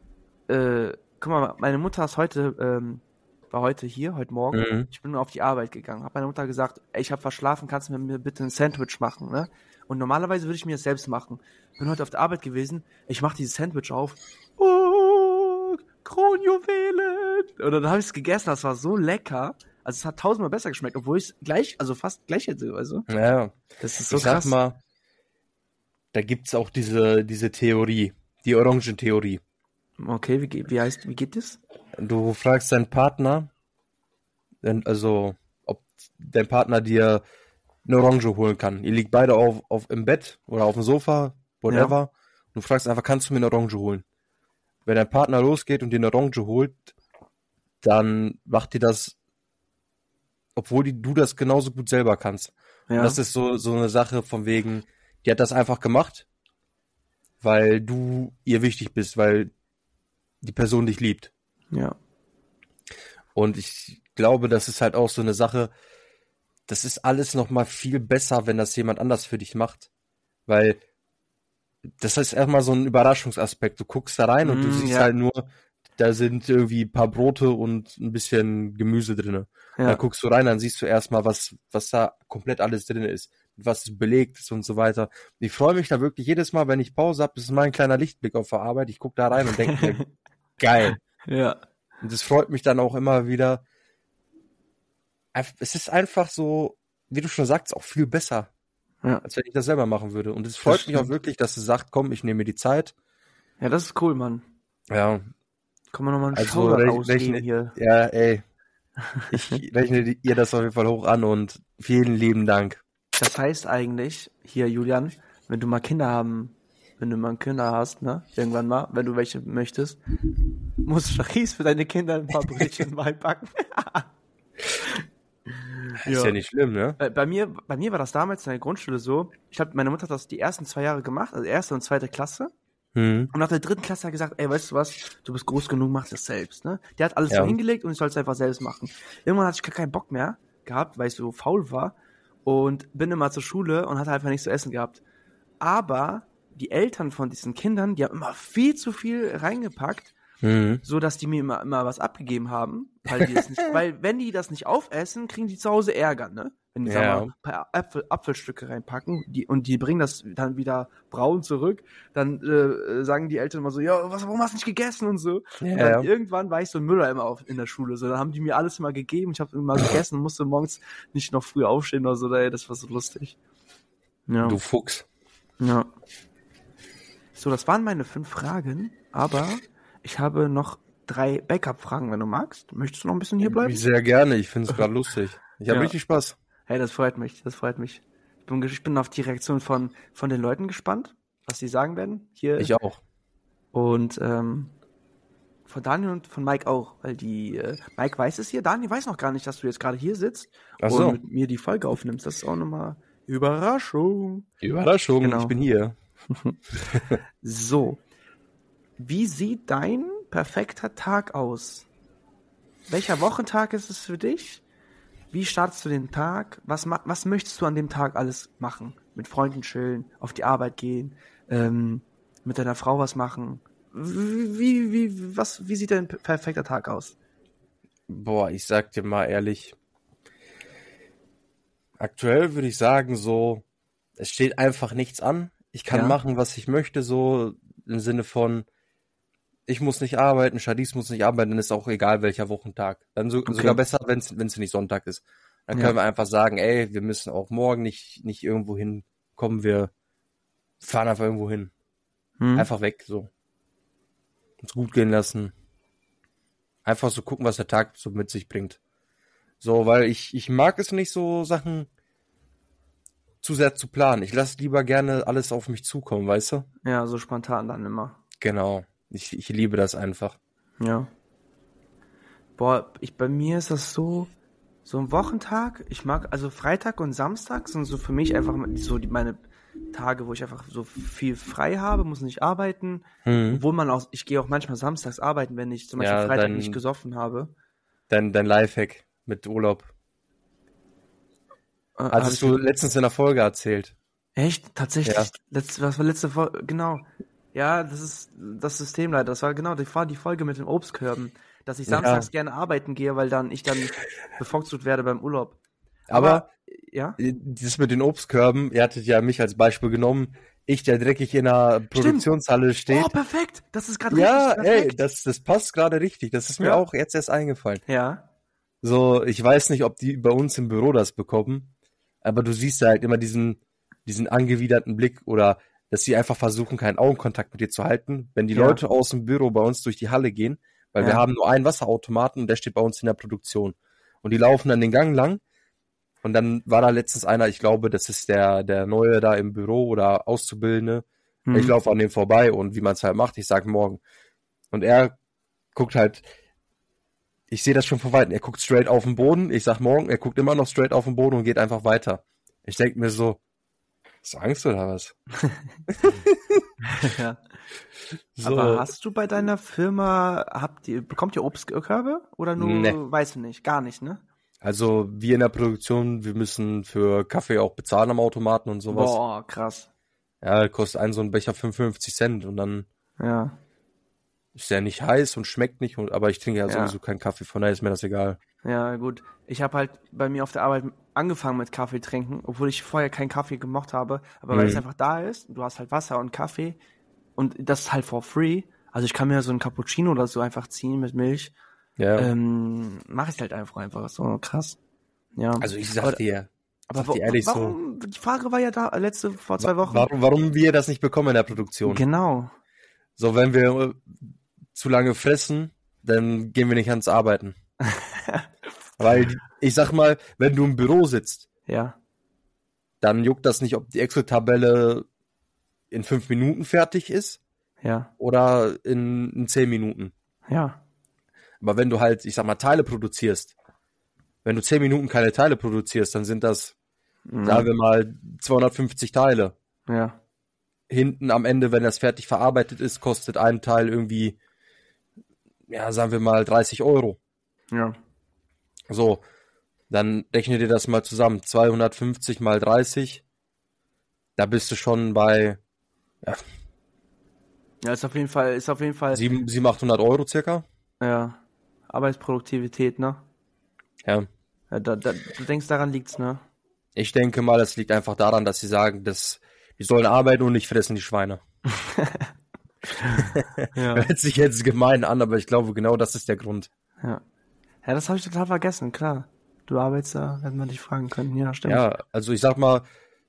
guck mal, meine Mutter ist war heute Morgen. Mhm. Ich bin nur auf die Arbeit gegangen. Hab meiner Mutter gesagt, ey, ich habe verschlafen, kannst du mir bitte ein Sandwich machen, ne? Und normalerweise würde ich mir das selbst machen. Bin heute auf der Arbeit gewesen, ich mache dieses Sandwich auf. Oh, Kronjuwelen! Und dann habe ich es gegessen, das war so lecker. Also es hat tausendmal besser geschmeckt, obwohl ich es fast gleich hätte, also. Ja, Das ist so ich sag krass. mal, da gibt's auch diese Theorie, die Orangentheorie. Okay, wie geht das? Du fragst deinen Partner, also ob dein Partner dir eine Orange holen kann. Ihr liegt beide im Bett oder auf dem Sofa, whatever. Ja. Du fragst einfach, kannst du mir eine Orange holen? Wenn dein Partner losgeht und dir eine Orange holt, dann macht dir das, obwohl du das genauso gut selber kannst. Ja. Und das ist so eine Sache von wegen, die hat das einfach gemacht, weil du ihr wichtig bist, weil die Person dich liebt. Ja. Und ich glaube, das ist halt auch so eine Sache, das ist alles nochmal viel besser, wenn das jemand anders für dich macht. Weil das ist erstmal so ein Überraschungsaspekt. Du guckst da rein und du siehst ja. halt nur, da sind irgendwie ein paar Brote und ein bisschen Gemüse drinne. Ja. Dann guckst du rein, dann siehst du erstmal, was da komplett alles drin ist, was belegt ist und so weiter. Ich freue mich da wirklich jedes Mal, wenn ich Pause habe, das ist mein kleiner Lichtblick auf der Arbeit. Ich gucke da rein und denke mir, geil. Ja. Und das freut mich dann auch immer wieder. Es ist einfach so, wie du schon sagst, auch viel besser, Ja. als wenn ich das selber machen würde. Und es freut mich auch wirklich, dass du sagst, komm, ich nehme mir die Zeit. Ja, das ist cool, Mann. Ja, Kann man nochmal einen also Shoutout ausgeben hier. ja, ey, ich rechne ihr das auf jeden Fall hoch an und vielen lieben Dank. Das heißt eigentlich, hier, Julian, wenn du mal Kinder hast, ne, irgendwann mal, wenn du welche möchtest, musst Charisse für deine Kinder ein paar Brötchen mal backen. Ist ja nicht schlimm, ne? Bei mir war das damals in der Grundschule so, meine Mutter hat das die ersten 2 Jahre gemacht, also 1. und 2. Klasse. Mhm. Und nach der 3. Klasse hat er gesagt, ey, weißt du was, du bist groß genug, mach das selbst, ne? Der hat alles Ja. so hingelegt und ich soll es einfach selbst machen. Irgendwann hatte ich gar keinen Bock mehr gehabt, weil ich so faul war und bin immer zur Schule und hatte einfach nichts zu essen gehabt. Aber die Eltern von diesen Kindern, die haben immer viel zu viel reingepackt, Mhm. so dass die mir immer was abgegeben haben, weil weil wenn die das nicht aufessen, kriegen die zu Hause Ärger, ne? Wenn die Ja. sagen wir mal, ein paar Apfelstücke reinpacken, die bringen das dann wieder braun zurück, dann sagen die Eltern immer so, ja, warum hast du nicht gegessen und so. Und Ja. dann irgendwann war ich so ein Müller immer in der Schule, so dann haben die mir alles immer gegeben, ich habe immer gegessen und musste morgens nicht noch früh aufstehen oder so, ey, das war so lustig. Ja. Du Fuchs. Ja. So, das waren meine 5 Fragen, aber ich habe noch 3 Backup-Fragen, wenn du magst. Möchtest du noch ein bisschen hier bleiben? Sehr gerne, ich finde es gerade lustig. Ich habe Ja. richtig Spaß. Hey, das freut mich. Ich bin auf die Reaktion von den Leuten gespannt, was sie sagen werden. Hier. Ich auch. Und von Daniel und von Mike auch, weil Mike weiß es hier. Daniel weiß noch gar nicht, dass du jetzt gerade hier sitzt Ach so. und mit mir die Folge aufnimmst. Das ist auch nochmal Überraschung. Überraschung, Genau. ich bin hier. So, Wie sieht dein perfekter Tag aus? Welcher Wochentag ist es für dich? Wie startest du den Tag? Was möchtest du an dem Tag alles machen? Mit Freunden chillen, auf die Arbeit gehen, mit deiner Frau was machen? Wie sieht dein perfekter Tag aus? Boah, ich sag dir mal ehrlich, aktuell würde ich sagen so, es steht einfach nichts an. Ich kann machen, was ich möchte, so im Sinne von, ich muss nicht arbeiten, Shadis muss nicht arbeiten, dann ist auch egal, welcher Wochentag. Dann sogar besser, wenn es nicht Sonntag ist. Dann können wir einfach sagen, ey, wir müssen auch morgen nicht irgendwo hinkommen, wir fahren einfach irgendwo hin. Einfach weg, so. Uns gut gehen lassen. Einfach so gucken, was der Tag so mit sich bringt. So, weil ich mag es nicht, so Sachen zu sehr zu planen. Ich lasse lieber gerne alles auf mich zukommen, weißt du? Ja, so spontan dann immer. Genau. Ich liebe das einfach. Ja. Boah, bei mir ist das so ein Wochentag. Ich mag, also Freitag und Samstag sind so für mich einfach so meine Tage, wo ich einfach so viel frei habe, muss nicht arbeiten. Obwohl ich gehe auch manchmal samstags arbeiten, wenn ich zum Beispiel Freitag nicht gesoffen habe. Dein Lifehack mit Urlaub. Hattest du letztens in der Folge erzählt. Echt? Tatsächlich? Ja. Was war letzte Folge? Genau. Ja, das ist das System leider. Das war die Folge mit den Obstkörben, dass ich samstags gerne arbeiten gehe, weil ich dann bevorzugt werde beim Urlaub. Aber ja? Das mit den Obstkörben, ihr hattet ja mich als Beispiel genommen. Ich, der dreckig in der Produktionshalle steht. Oh, perfekt. Das ist gerade richtig perfekt. Ey, das passt gerade richtig. Das ist mir auch jetzt erst eingefallen. Ja. So, ich weiß nicht, ob die bei uns im Büro das bekommen, aber du siehst halt immer diesen angewiderten Blick oder dass sie einfach versuchen, keinen Augenkontakt mit dir zu halten, wenn die Leute aus dem Büro bei uns durch die Halle gehen, weil wir haben nur einen Wasserautomaten und der steht bei uns in der Produktion. Und die laufen dann den Gang lang und dann war da letztens einer, ich glaube, das ist der Neue da im Büro oder Auszubildende. Ich laufe an dem vorbei und wie man es halt macht, ich sag morgen. Und er guckt halt, ich sehe das schon von Weitem, er guckt straight auf den Boden, ich sag morgen, er guckt immer noch straight auf den Boden und geht einfach weiter. Ich denke mir so, hast du Angst oder was? Ja. So. Aber hast du bei deiner Firma, bekommt ihr Obstkörbe oder nur, weißt du nicht, gar nicht, ne? Also wir in der Produktion, wir müssen für Kaffee auch bezahlen am Automaten und sowas. Boah, krass. Ja, kostet so ein Becher 55 Cent und dann ist der nicht heiß und schmeckt nicht, aber ich trinke ja sowieso keinen Kaffee, von daher ist mir das egal. Ja, gut. Ich habe halt bei mir auf der Arbeit angefangen mit Kaffee trinken, obwohl ich vorher keinen Kaffee gemocht habe, aber weil es einfach da ist, du hast halt Wasser und Kaffee und das ist halt for free, also ich kann mir so einen Cappuccino oder so einfach ziehen mit Milch, mache ich halt einfach so krass. Ja. Also ich sag dir ehrlich warum, so. Die Frage war ja da vor 2 Wochen. Warum wir das nicht bekommen in der Produktion? Genau. So, wenn wir zu lange fressen, dann gehen wir nicht ans Arbeiten. Weil, ich sag mal, wenn du im Büro sitzt, dann juckt das nicht, ob die Excel-Tabelle in 5 Minuten fertig ist oder in 10 Minuten. Ja. Aber wenn du halt, ich sag mal, Teile produzierst, wenn du 10 Minuten keine Teile produzierst, dann sind das, sagen wir mal, 250 Teile. Ja. Hinten am Ende, wenn das fertig verarbeitet ist, kostet ein Teil irgendwie, ja, sagen wir mal 30 Euro. Ja. So, dann rechne dir das mal zusammen. 250 mal 30, da bist du schon bei, ist auf jeden Fall 700, 800 Euro circa. Ja, Arbeitsproduktivität, ne? Ja. Du denkst, daran liegt's, ne? Ich denke mal, es liegt einfach daran, dass sie sagen, dass die sollen arbeiten und nicht fressen, die Schweine. Hört sich jetzt gemein an, aber ich glaube, genau das ist der Grund. Ja, das habe ich total vergessen, klar. Du arbeitest da, hätte man dich fragen können. Ja, stimmt. Ja, also ich sag mal,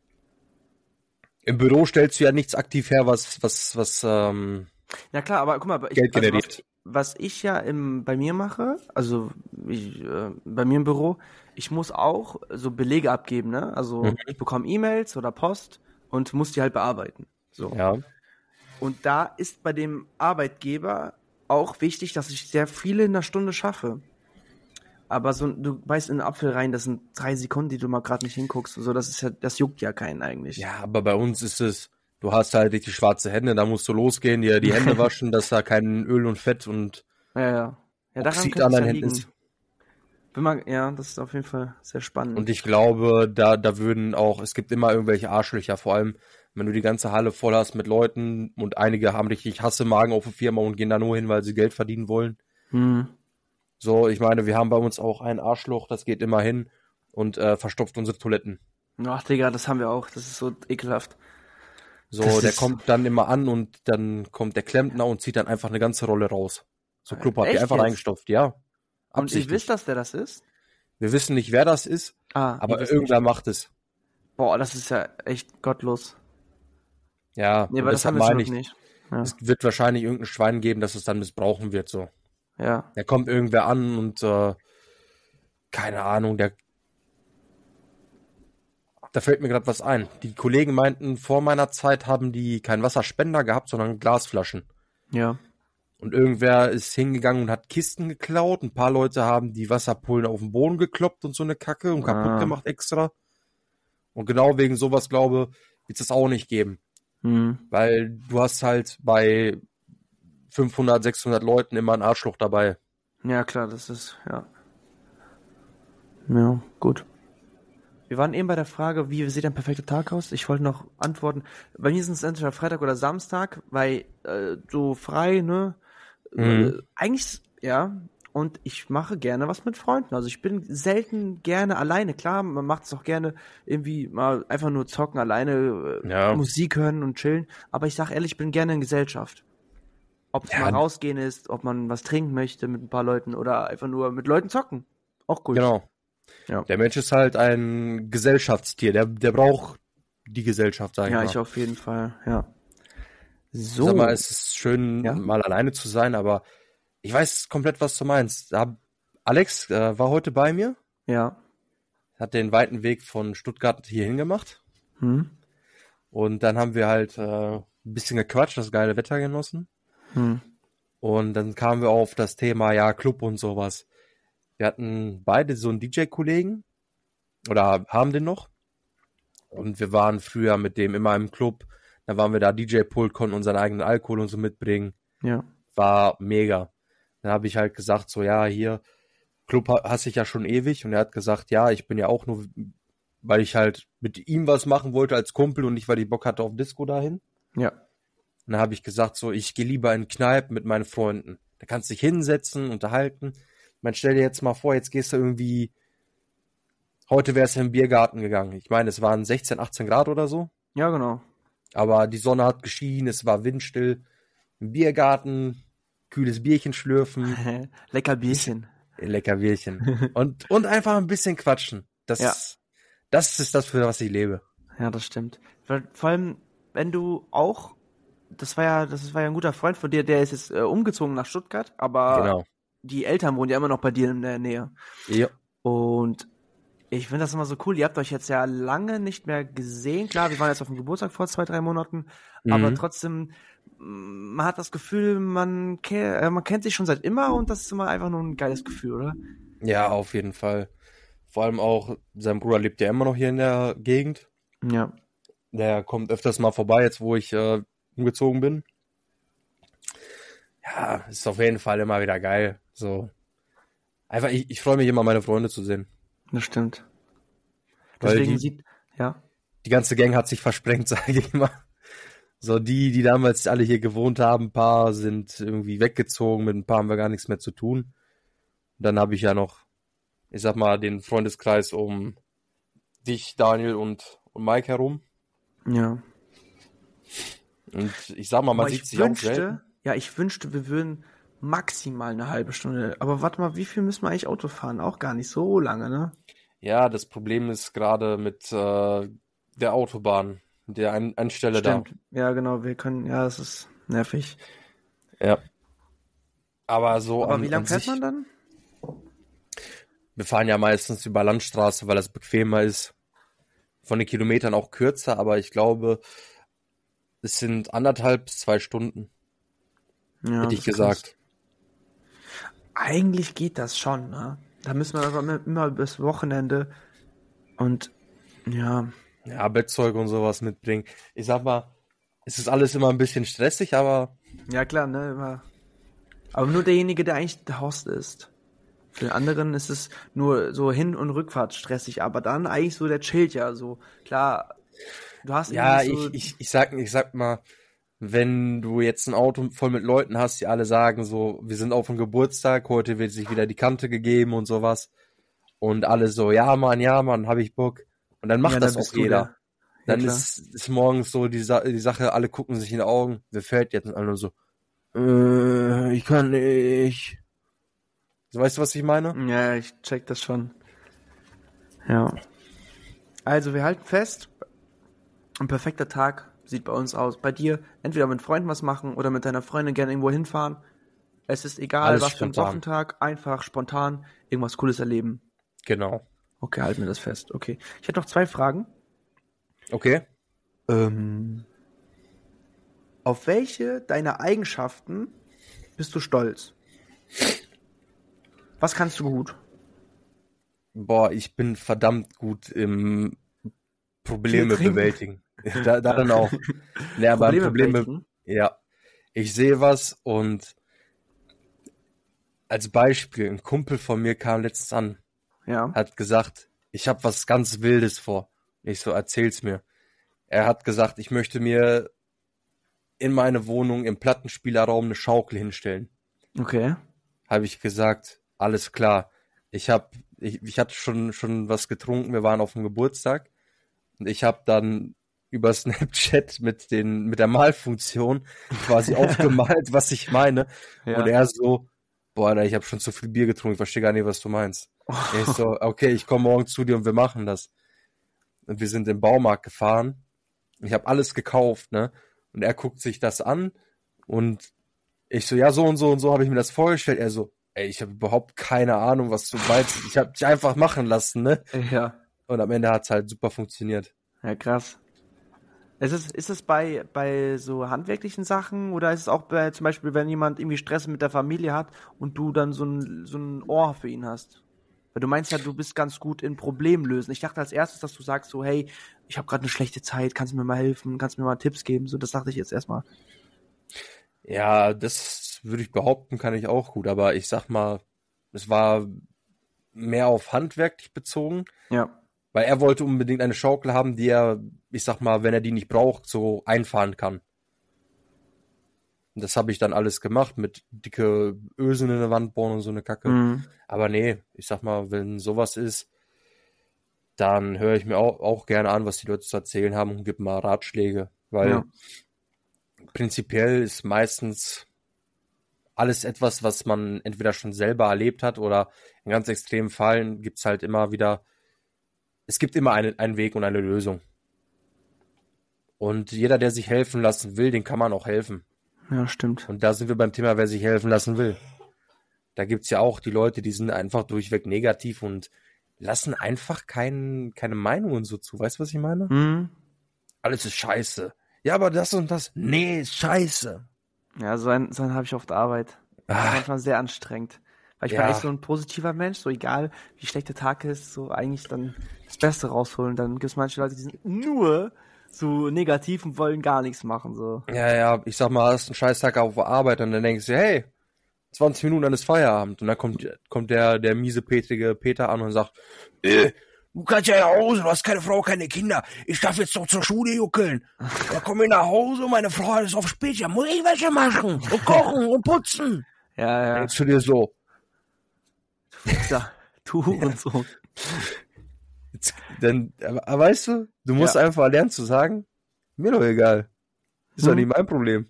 im Büro stellst du ja nichts aktiv her, was ja klar, aber guck mal, Geld generiert. Was ich ja bei mir mache, also bei mir im Büro, ich muss auch so Belege abgeben, ne? Also ich bekomme E-Mails oder Post und muss die halt bearbeiten. So. Ja. Und da ist bei dem Arbeitgeber auch wichtig, dass ich sehr viele in einer Stunde schaffe. Aber du beißt in den Apfel rein, das sind 3 Sekunden, die du mal gerade nicht hinguckst. So, das juckt ja keinen eigentlich. Ja, aber bei uns ist es, du hast halt richtig schwarze Hände, da musst du losgehen, dir die Hände waschen, dass da kein Öl und Fett und Ja, daran Oxid könnte an es deinen ja Händen liegen. ist. Ja, das ist auf jeden Fall sehr spannend. Und ich glaube, da würden auch, es gibt immer irgendwelche Arschlöcher, vor allem, wenn du die ganze Halle voll hast mit Leuten und einige haben richtig Hass im Magen auf die Firma und gehen da nur hin, weil sie Geld verdienen wollen. So, ich meine, wir haben bei uns auch ein Arschloch, das geht immer hin und verstopft unsere Toiletten. Ach, Digga, das haben wir auch. Das ist so ekelhaft. So, Das der ist- kommt dann immer an und dann kommt der Klempner und zieht dann einfach eine ganze Rolle raus. So Klopapier, Echt einfach jetzt? reingestopft, ja. Und ihr Absichtlich. wisst, dass der das ist? Wir wissen nicht, wer das ist, Ihr aber wisst irgendwer nicht. macht es. Boah, das ist ja echt gottlos. Ja, Nee, und aber das haben deshalb wir meine zum ich, Glück nicht. Ja. es wird wahrscheinlich irgendein Schwein geben, das es dann missbrauchen wird, so. Ja. Da kommt irgendwer an und keine Ahnung, da fällt mir gerade was ein. Die Kollegen meinten, vor meiner Zeit haben die keinen Wasserspender gehabt, sondern Glasflaschen. Ja. Und irgendwer ist hingegangen und hat Kisten geklaut. Ein paar Leute haben die Wasserpullen auf den Boden gekloppt und so eine Kacke und kaputt gemacht extra. Und genau wegen sowas, glaube wird es auch nicht geben. Weil du hast halt bei 500, 600 Leuten immer ein Arschloch dabei. Ja, klar, das ist, ja. Ja, gut. Wir waren eben bei der Frage, wie sieht ein perfekter Tag aus? Ich wollte noch antworten. Bei mir sind es entweder Freitag oder Samstag, weil so frei, ne? Eigentlich, ja. Und ich mache gerne was mit Freunden. Also ich bin selten gerne alleine. Klar, man macht es auch gerne irgendwie mal einfach nur zocken, alleine Ja. Musik hören und chillen. Aber ich sag ehrlich, ich bin gerne in Gesellschaft. Ob es Ja. mal rausgehen ist, ob man was trinken möchte mit ein paar Leuten oder einfach nur mit Leuten zocken. Auch cool. Genau. Ja. Der Mensch ist halt ein Gesellschaftstier. Der braucht die Gesellschaft, sag ich Ja, mal. ich auf jeden Fall, ja. So. Sag mal, es ist schön, Ja? mal alleine zu sein, aber ich weiß komplett, was du meinst. Alex war heute bei mir, Ja. hat den weiten Weg von Stuttgart hierhin gemacht. Hm. Und dann haben wir halt ein bisschen gequatscht, das geile Wetter genossen. Hm. Und dann kamen wir auf das Thema, ja, Club und sowas. Wir hatten beide so einen DJ-Kollegen oder haben den noch. Und wir waren früher mit dem immer im Club. Da waren wir da DJ-Pult, konnten unseren eigenen Alkohol und so mitbringen. Ja. War mega. Dann habe ich halt gesagt, so, ja, hier, Club hasse ich ja schon ewig. Und er hat gesagt, ja, ich bin ja auch nur, weil ich halt mit ihm was machen wollte als Kumpel und nicht, weil ich Bock hatte auf Disco dahin. Ja. Und dann habe ich gesagt, so, ich gehe lieber in Kneipen mit meinen Freunden. Da kannst du dich hinsetzen, unterhalten. Man stell dir jetzt mal vor, jetzt gehst du irgendwie, heute wärst du im Biergarten gegangen. Ich meine, es waren 16, 18 Grad oder so. Ja, genau. Aber die Sonne hat geschienen, es war windstill. Im Biergarten, kühles Bierchen schlürfen, Lecker Bierchen. lecker Bierchen. und einfach ein bisschen quatschen. Das ist das, für was ich lebe. Ja, das stimmt. Vor allem, wenn du auch, das war ja ein guter Freund von dir, der ist jetzt umgezogen nach Stuttgart, aber Genau. die Eltern wohnen ja immer noch bei dir in der Nähe. Ja. Und ich finde das immer so cool. Ihr habt euch jetzt ja lange nicht mehr gesehen. Klar, wir waren jetzt auf dem Geburtstag vor 2-3 Monaten, aber trotzdem, man hat das Gefühl, man kennt sich schon seit immer und das ist immer einfach nur ein geiles Gefühl, oder? Ja, auf jeden Fall. Vor allem auch, sein Bruder lebt ja immer noch hier in der Gegend. Ja. Der kommt öfters mal vorbei, jetzt wo ich umgezogen bin. Ja, ist auf jeden Fall immer wieder geil. So. Einfach, ich freue mich immer, meine Freunde zu sehen. Das stimmt. Weil Deswegen die ganze Gang hat sich versprengt, sage ich immer. So, die damals alle hier gewohnt haben, ein paar sind irgendwie weggezogen, mit ein paar haben wir gar nichts mehr zu tun. Und dann habe ich ja noch, ich sag mal, den Freundeskreis um dich, Daniel und Mike herum. Ja. Und ich sag mal, man Aber sieht sich auch selten. ich wünschte, wir würden maximal eine halbe Stunde. Aber warte mal, wie viel müssen wir eigentlich Auto fahren? Auch gar nicht so lange, ne? Ja, das Problem ist gerade mit der Autobahn, der Anstelle da. Stimmt. Ja, genau, das ist nervig. Ja. Aber so Aber wie an lange fährt sich, man dann? wir fahren ja meistens über Landstraße, weil das bequemer ist. Von den Kilometern auch kürzer, aber ich glaube, es sind 1,5 bis 2 Stunden, Ja, hätte das ich ist gesagt. krass. Eigentlich geht das schon, ne? Da müssen wir aber immer bis Wochenende und ja, Ja, Bettzeug und sowas mitbringen. Ich sag mal, es ist alles immer ein bisschen stressig, aber Ja, klar, ne, immer. Aber nur derjenige, der eigentlich der Host ist. Für den anderen ist es nur so Hin- und Rückfahrt stressig, aber dann eigentlich so, der chillt ja so. Klar, du hast ja, irgendwie so, ich sag mal, wenn du jetzt ein Auto voll mit Leuten hast, die alle sagen so, wir sind auf dem Geburtstag, heute wird sich wieder die Kante gegeben und sowas. Und alle so, ja Mann, hab ich Bock. Und dann ja, macht dann das auch bist du jeder. der. Ja, Dann klar. ist morgens so die Sache, alle gucken sich in die Augen, wer fährt jetzt? Und alle nur so, ich kann nicht. So, weißt du, was ich meine? Ja, ich check das schon. Ja. Also, wir halten fest, ein perfekter Tag sieht bei uns aus. Bei dir entweder mit Freunden was machen oder mit deiner Freundin gerne irgendwo hinfahren. Es ist egal, Alles was für ein spontan. Wochentag, einfach spontan irgendwas Cooles erleben. Genau. Okay, halten wir das fest. Okay. Ich hätte noch 2 Fragen. Okay. Auf welche deiner Eigenschaften bist du stolz? Was kannst du gut? Boah, ich bin verdammt gut im Probleme Bier trinken? bewältigen. Darin auch. Ja, aber Probleme Probleme, bewältigen? ja. Ich sehe was und als Beispiel, ein Kumpel von mir kam letztens an, Ja. hat gesagt, ich habe was ganz Wildes vor. Ich so, erzähl's mir. Er hat gesagt, ich möchte mir in meine Wohnung im Plattenspielerraum eine Schaukel hinstellen. Okay. Habe ich gesagt, alles klar. Ich hatte schon was getrunken, wir waren auf dem Geburtstag und ich habe dann über Snapchat mit der Malfunktion quasi aufgemalt, was ich meine. Ja. Und er so, boah, Alter, ich habe schon zu viel Bier getrunken, ich verstehe gar nicht, was du meinst. Ich so, okay, ich komme morgen zu dir und wir machen das. Und wir sind im Baumarkt gefahren. Ich habe alles gekauft, ne? Und er guckt sich das an und ich so, ja, so und so habe ich mir das vorgestellt. Er so, ey, ich habe überhaupt keine Ahnung, was du meinst. Ich habe dich einfach machen lassen, ne? Ja. Und am Ende hat's halt super funktioniert. Ja, krass. Ist es bei so handwerklichen Sachen oder ist es auch bei, zum Beispiel, wenn jemand irgendwie Stress mit der Familie hat und du dann so ein Ohr für ihn hast? Weil du meinst ja, du bist ganz gut in Problemlösen. Ich dachte als erstes, dass du sagst so, hey, ich habe gerade eine schlechte Zeit, kannst du mir mal helfen, kannst du mir mal Tipps geben? So, das dachte ich jetzt erstmal. Ja, das würde ich behaupten, kann ich auch gut. Aber ich sag mal, es war mehr auf handwerklich bezogen, Ja. weil er wollte unbedingt eine Schaukel haben, die er, ich sag mal, wenn er die nicht braucht, so einfahren kann. Und das habe ich dann alles gemacht, mit dicke Ösen in der Wand bohren und so eine Kacke. Mhm. Aber nee, ich sag mal, wenn sowas ist, dann höre ich mir auch gerne an, was die Leute zu erzählen haben und gebe mal Ratschläge. Weil Ja. prinzipiell ist meistens alles etwas, was man entweder schon selber erlebt hat oder in ganz extremen Fällen gibt's halt immer wieder, es gibt immer einen Weg und eine Lösung. Und jeder, der sich helfen lassen will, den kann man auch helfen. Ja, stimmt. Und da sind wir beim Thema, wer sich helfen lassen will. Da gibt's ja auch die Leute, die sind einfach durchweg negativ und lassen einfach keine Meinungen so zu. Weißt du, was ich meine? Mhm. Alles ist scheiße. Ja, aber das und das. Nee, ist scheiße. Ja, so einen habe ich auf der Arbeit. Das ist Ah, manchmal sehr anstrengend. Weil ich bin ja, echt so ein positiver Mensch, so egal wie schlecht der Tag ist, so eigentlich dann das Beste rausholen. Dann gibt es manche Leute, die sind nur so negativ und wollen gar nichts machen. So. ja, ich sag mal, hast einen Scheißtag auf der Arbeit und dann denkst du, hey, 20 Minuten, dann ist Feierabend. Und dann kommt der miesepetrige Peter an und sagt, du kannst ja nach Hause, du hast keine Frau, keine Kinder. Ich darf jetzt doch zur Schule juckeln. Da komme ich nach Hause, meine Frau ist auf Spät, ja, muss ich welche machen und kochen und putzen. Ja, ja. Denkst du dir so, Ja, du und so. aber weißt du, du musst Ja. einfach lernen zu sagen, mir doch egal. Ist doch Hm. nicht mein Problem.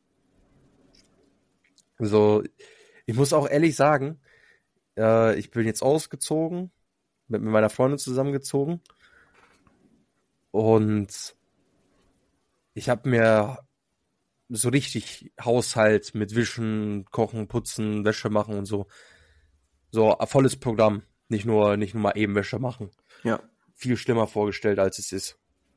So, ich muss auch ehrlich sagen, ich bin jetzt ausgezogen, mit meiner Freundin zusammengezogen und ich habe mir so richtig Haushalt mit Wischen, Kochen, Putzen, Wäsche machen und so ein volles Programm, nicht nur mal eben Wäsche machen. Ja. Viel schlimmer vorgestellt, als es ist.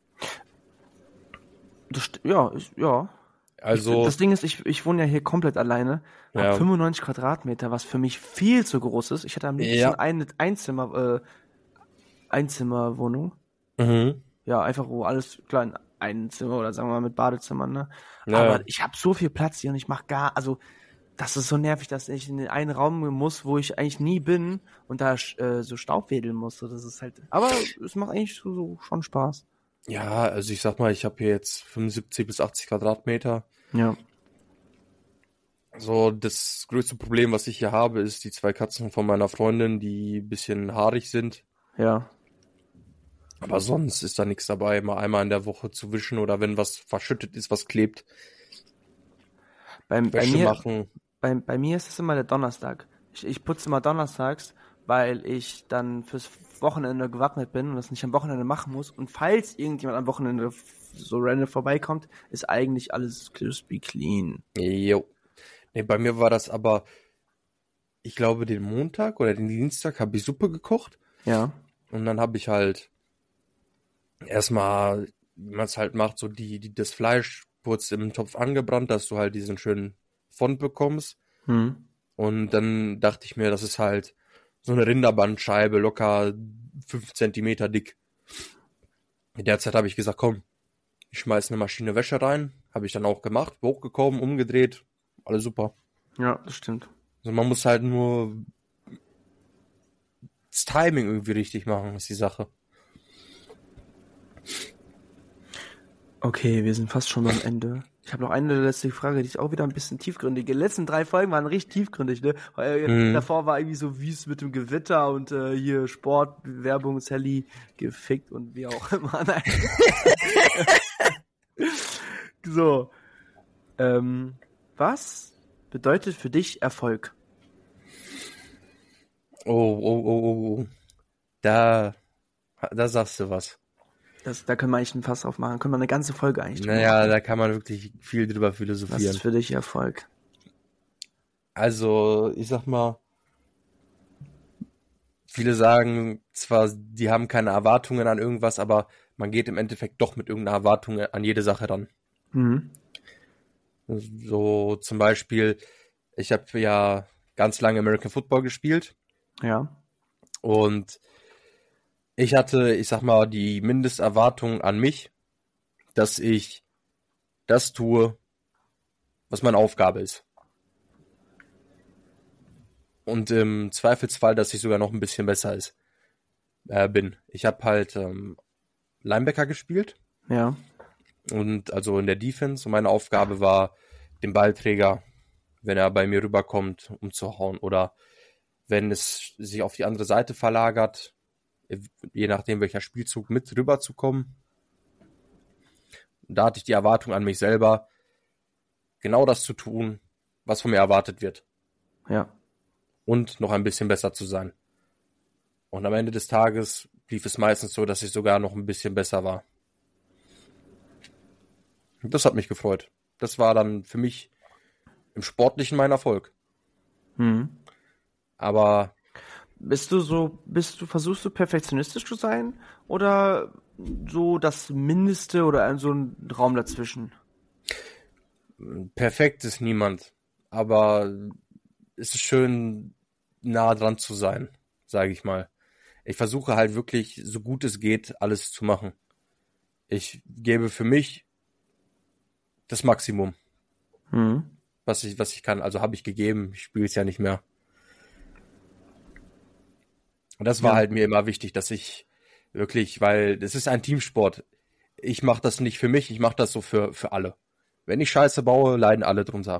Ja. Also, Das Ding ist, ich wohne ja hier komplett alleine, ja. habe 95 Quadratmeter, was für mich viel zu groß ist. Ich hätte am liebsten Ja. eine Einzimmerwohnung. Mhm. Ja, einfach wo alles klar ein Zimmer oder sagen wir mal mit Badezimmer, ne? Ja. Aber ich habe so viel Platz hier und ich mache also das ist so nervig, dass ich in den einen Raum muss, wo ich eigentlich nie bin und da so Staub wedeln muss. So, das ist halt, aber es macht eigentlich so schon Spaß. Ja, also ich sag mal, ich habe hier jetzt 75 bis 80 Quadratmeter. Ja. So, das größte Problem, was ich hier habe, ist die 2 Katzen von meiner Freundin, die ein bisschen haarig sind. Ja. Aber sonst ist da nichts dabei, mal einmal in der Woche zu wischen oder wenn was verschüttet ist, was klebt, Bei Wäsche mir, machen. bei mir ist es immer der Donnerstag. Ich putze immer donnerstags, weil ich dann fürs Wochenende gewappnet bin und das nicht am Wochenende machen muss. Und falls irgendjemand am Wochenende so random vorbeikommt, ist eigentlich alles crispy clean. Jo. Nee, bei mir war das aber, ich glaube, den Montag oder den Dienstag habe ich Suppe gekocht. Ja. Und dann habe ich halt erstmal, wie man es halt macht, so das Fleisch kurz im Topf angebrannt, dass du halt diesen schönen Fond bekommst. Und dann dachte ich mir, das ist halt so eine Rinderbandscheibe, locker 5 Zentimeter dick. In der Zeit habe ich gesagt, komm, ich schmeiß eine Maschine Wäsche rein. Habe ich dann auch gemacht, hochgekommen, umgedreht, alles super. Ja, das stimmt. Also man muss halt nur das Timing irgendwie richtig machen, ist die Sache. Okay, wir sind fast schon am Ende. Ich habe noch eine letzte Frage, die ist auch wieder ein bisschen tiefgründig. Die letzten 3 Folgen waren richtig tiefgründig, ne? Davor war irgendwie so wüst mit dem Gewitter und hier Sport, Werbung, Sally gefickt und wie auch immer. Nein. So. Was bedeutet für dich Erfolg? Oh. Da sagst du was. Da können wir eigentlich ein Fass aufmachen. Können wir eine ganze Folge eigentlich drüber Naja, machen. da kann man wirklich viel drüber Was philosophieren. ist für dich Erfolg? Also, ich sag mal, viele sagen zwar, die haben keine Erwartungen an irgendwas, aber man geht im Endeffekt doch mit irgendeiner Erwartung an jede Sache ran. Mhm. So zum Beispiel, ich habe ja ganz lange American Football gespielt Ja. und ich hatte, ich sag mal, die Mindesterwartung an mich, dass ich das tue, was meine Aufgabe ist. Und im Zweifelsfall, dass ich sogar noch ein bisschen besser bin. Ich habe halt Linebacker gespielt Ja. und also in der Defense und meine Aufgabe war, den Ballträger, wenn er bei mir rüberkommt, umzuhauen oder wenn es sich auf die andere Seite verlagert, je nachdem welcher Spielzug mit rüberzukommen. Da hatte ich die Erwartung an mich selber, genau das zu tun, was von mir erwartet wird. Ja. Und noch ein bisschen besser zu sein. Und am Ende des Tages lief es meistens so, dass ich sogar noch ein bisschen besser war. Und das hat mich gefreut. Das war dann für mich im Sportlichen mein Erfolg. Mhm. Aber versuchst du perfektionistisch zu sein oder so das Mindeste oder so ein Raum dazwischen? perfekt ist niemand. Aber es ist schön, nah dran zu sein, sage ich mal. Ich versuche halt wirklich, so gut es geht, alles zu machen. Ich gebe für mich das Maximum, Mhm. was ich kann. Also habe ich gegeben, ich spiele es ja nicht mehr. Und das war Ja. halt mir immer wichtig, dass ich wirklich, weil es ist ein Teamsport. Ich mache das nicht für mich, ich mache das so für alle. Wenn ich Scheiße baue, leiden alle drunter.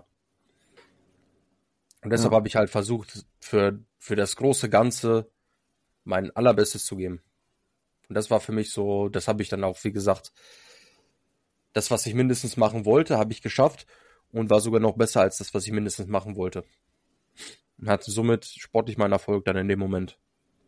Und deshalb Ja. habe ich halt versucht, für das große Ganze mein Allerbestes zu geben. Und das war für mich so, das habe ich dann auch, wie gesagt, das, was ich mindestens machen wollte, habe ich geschafft und war sogar noch besser als das, was ich mindestens machen wollte. Und hatte somit sportlich meinen Erfolg dann in dem Moment.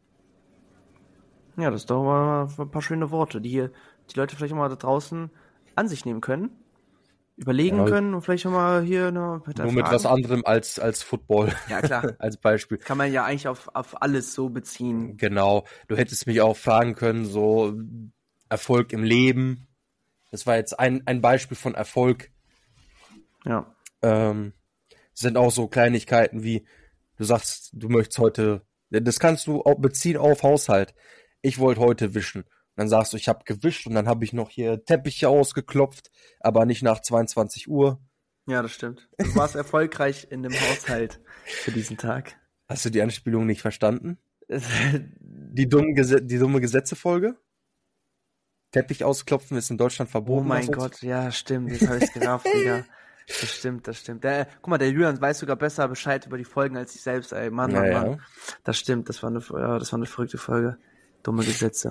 Ja, das ist doch mal ein paar schöne Worte, die hier die Leute vielleicht auch mal da draußen an sich nehmen können, überlegen Ja, können und vielleicht auch mal hier nur mit was anderem als Football, Ja, klar. als Beispiel. Kann man ja eigentlich auf alles so beziehen. Genau. Du hättest mich auch fragen können, so Erfolg im Leben. Das war jetzt ein Beispiel von Erfolg. Ja. Sind auch so Kleinigkeiten wie, du sagst, du möchtest heute, das kannst du auch beziehen auf Haushalt. Ich wollte heute wischen. Dann sagst du, ich habe gewischt und dann habe ich noch hier Teppiche ausgeklopft, aber nicht nach 22 Uhr. Ja, das stimmt. Du warst erfolgreich in dem Haushalt für diesen Tag. Hast du die Anspielung nicht verstanden? Die dumme Gesetze-Folge? Teppich ausklopfen ist in Deutschland verboten. Oh mein Gott, ja, stimmt. Jetzt habe ich es gerafft, Digga. Das stimmt. Guck mal, der Julian weiß sogar besser Bescheid über die Folgen als ich selbst, ey. Mann. Das stimmt, das war eine verrückte Folge. Dumme Gesetze.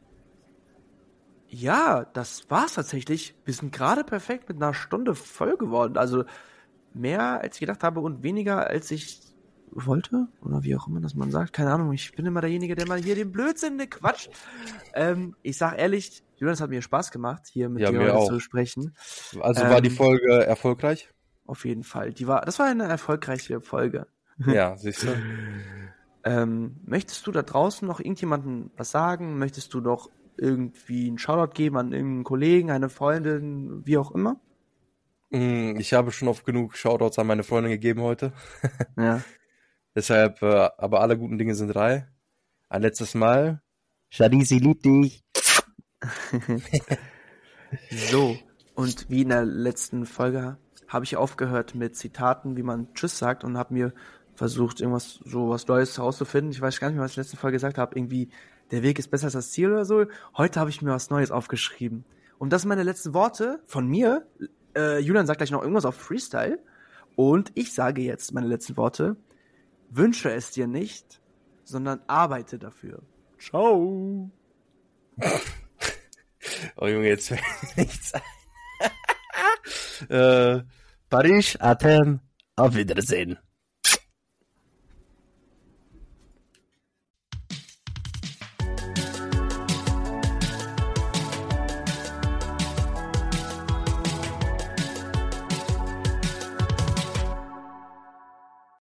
Ja, das war's tatsächlich. Wir sind gerade perfekt mit einer Stunde voll geworden. Also mehr als ich gedacht habe und weniger als ich wollte. Oder wie auch immer das man sagt. Keine Ahnung, ich bin immer derjenige, der mal hier den Blödsinn quatscht. Ich sag ehrlich, Julian, es hat mir Spaß gemacht, hier mit dir heute zu sprechen. Also war die Folge erfolgreich? Auf jeden Fall. Das war eine erfolgreiche Folge. Ja, siehst du. Möchtest du da draußen noch irgendjemandem was sagen? Möchtest du noch irgendwie einen Shoutout geben an irgendeinen Kollegen, eine Freundin, wie auch immer? Ich habe schon oft genug Shoutouts an meine Freundin gegeben heute. Ja. Deshalb, aber alle guten Dinge sind drei. Ein letztes Mal. Shadi, sie liebt dich. So, und wie in der letzten Folge habe ich aufgehört mit Zitaten, wie man Tschüss sagt und habe mir versucht, was Neues herauszufinden. Ich weiß gar nicht mehr, was ich in der letzten Folge gesagt habe. Irgendwie, der Weg ist besser als das Ziel oder so. Heute habe ich mir was Neues aufgeschrieben. Und das sind meine letzten Worte von mir. Julian sagt gleich noch irgendwas auf Freestyle. Und ich sage jetzt meine letzten Worte. Wünsche es dir nicht, sondern arbeite dafür. Ciao. Oh Junge, jetzt fällt nichts ein. Paris, Athen, auf Wiedersehen.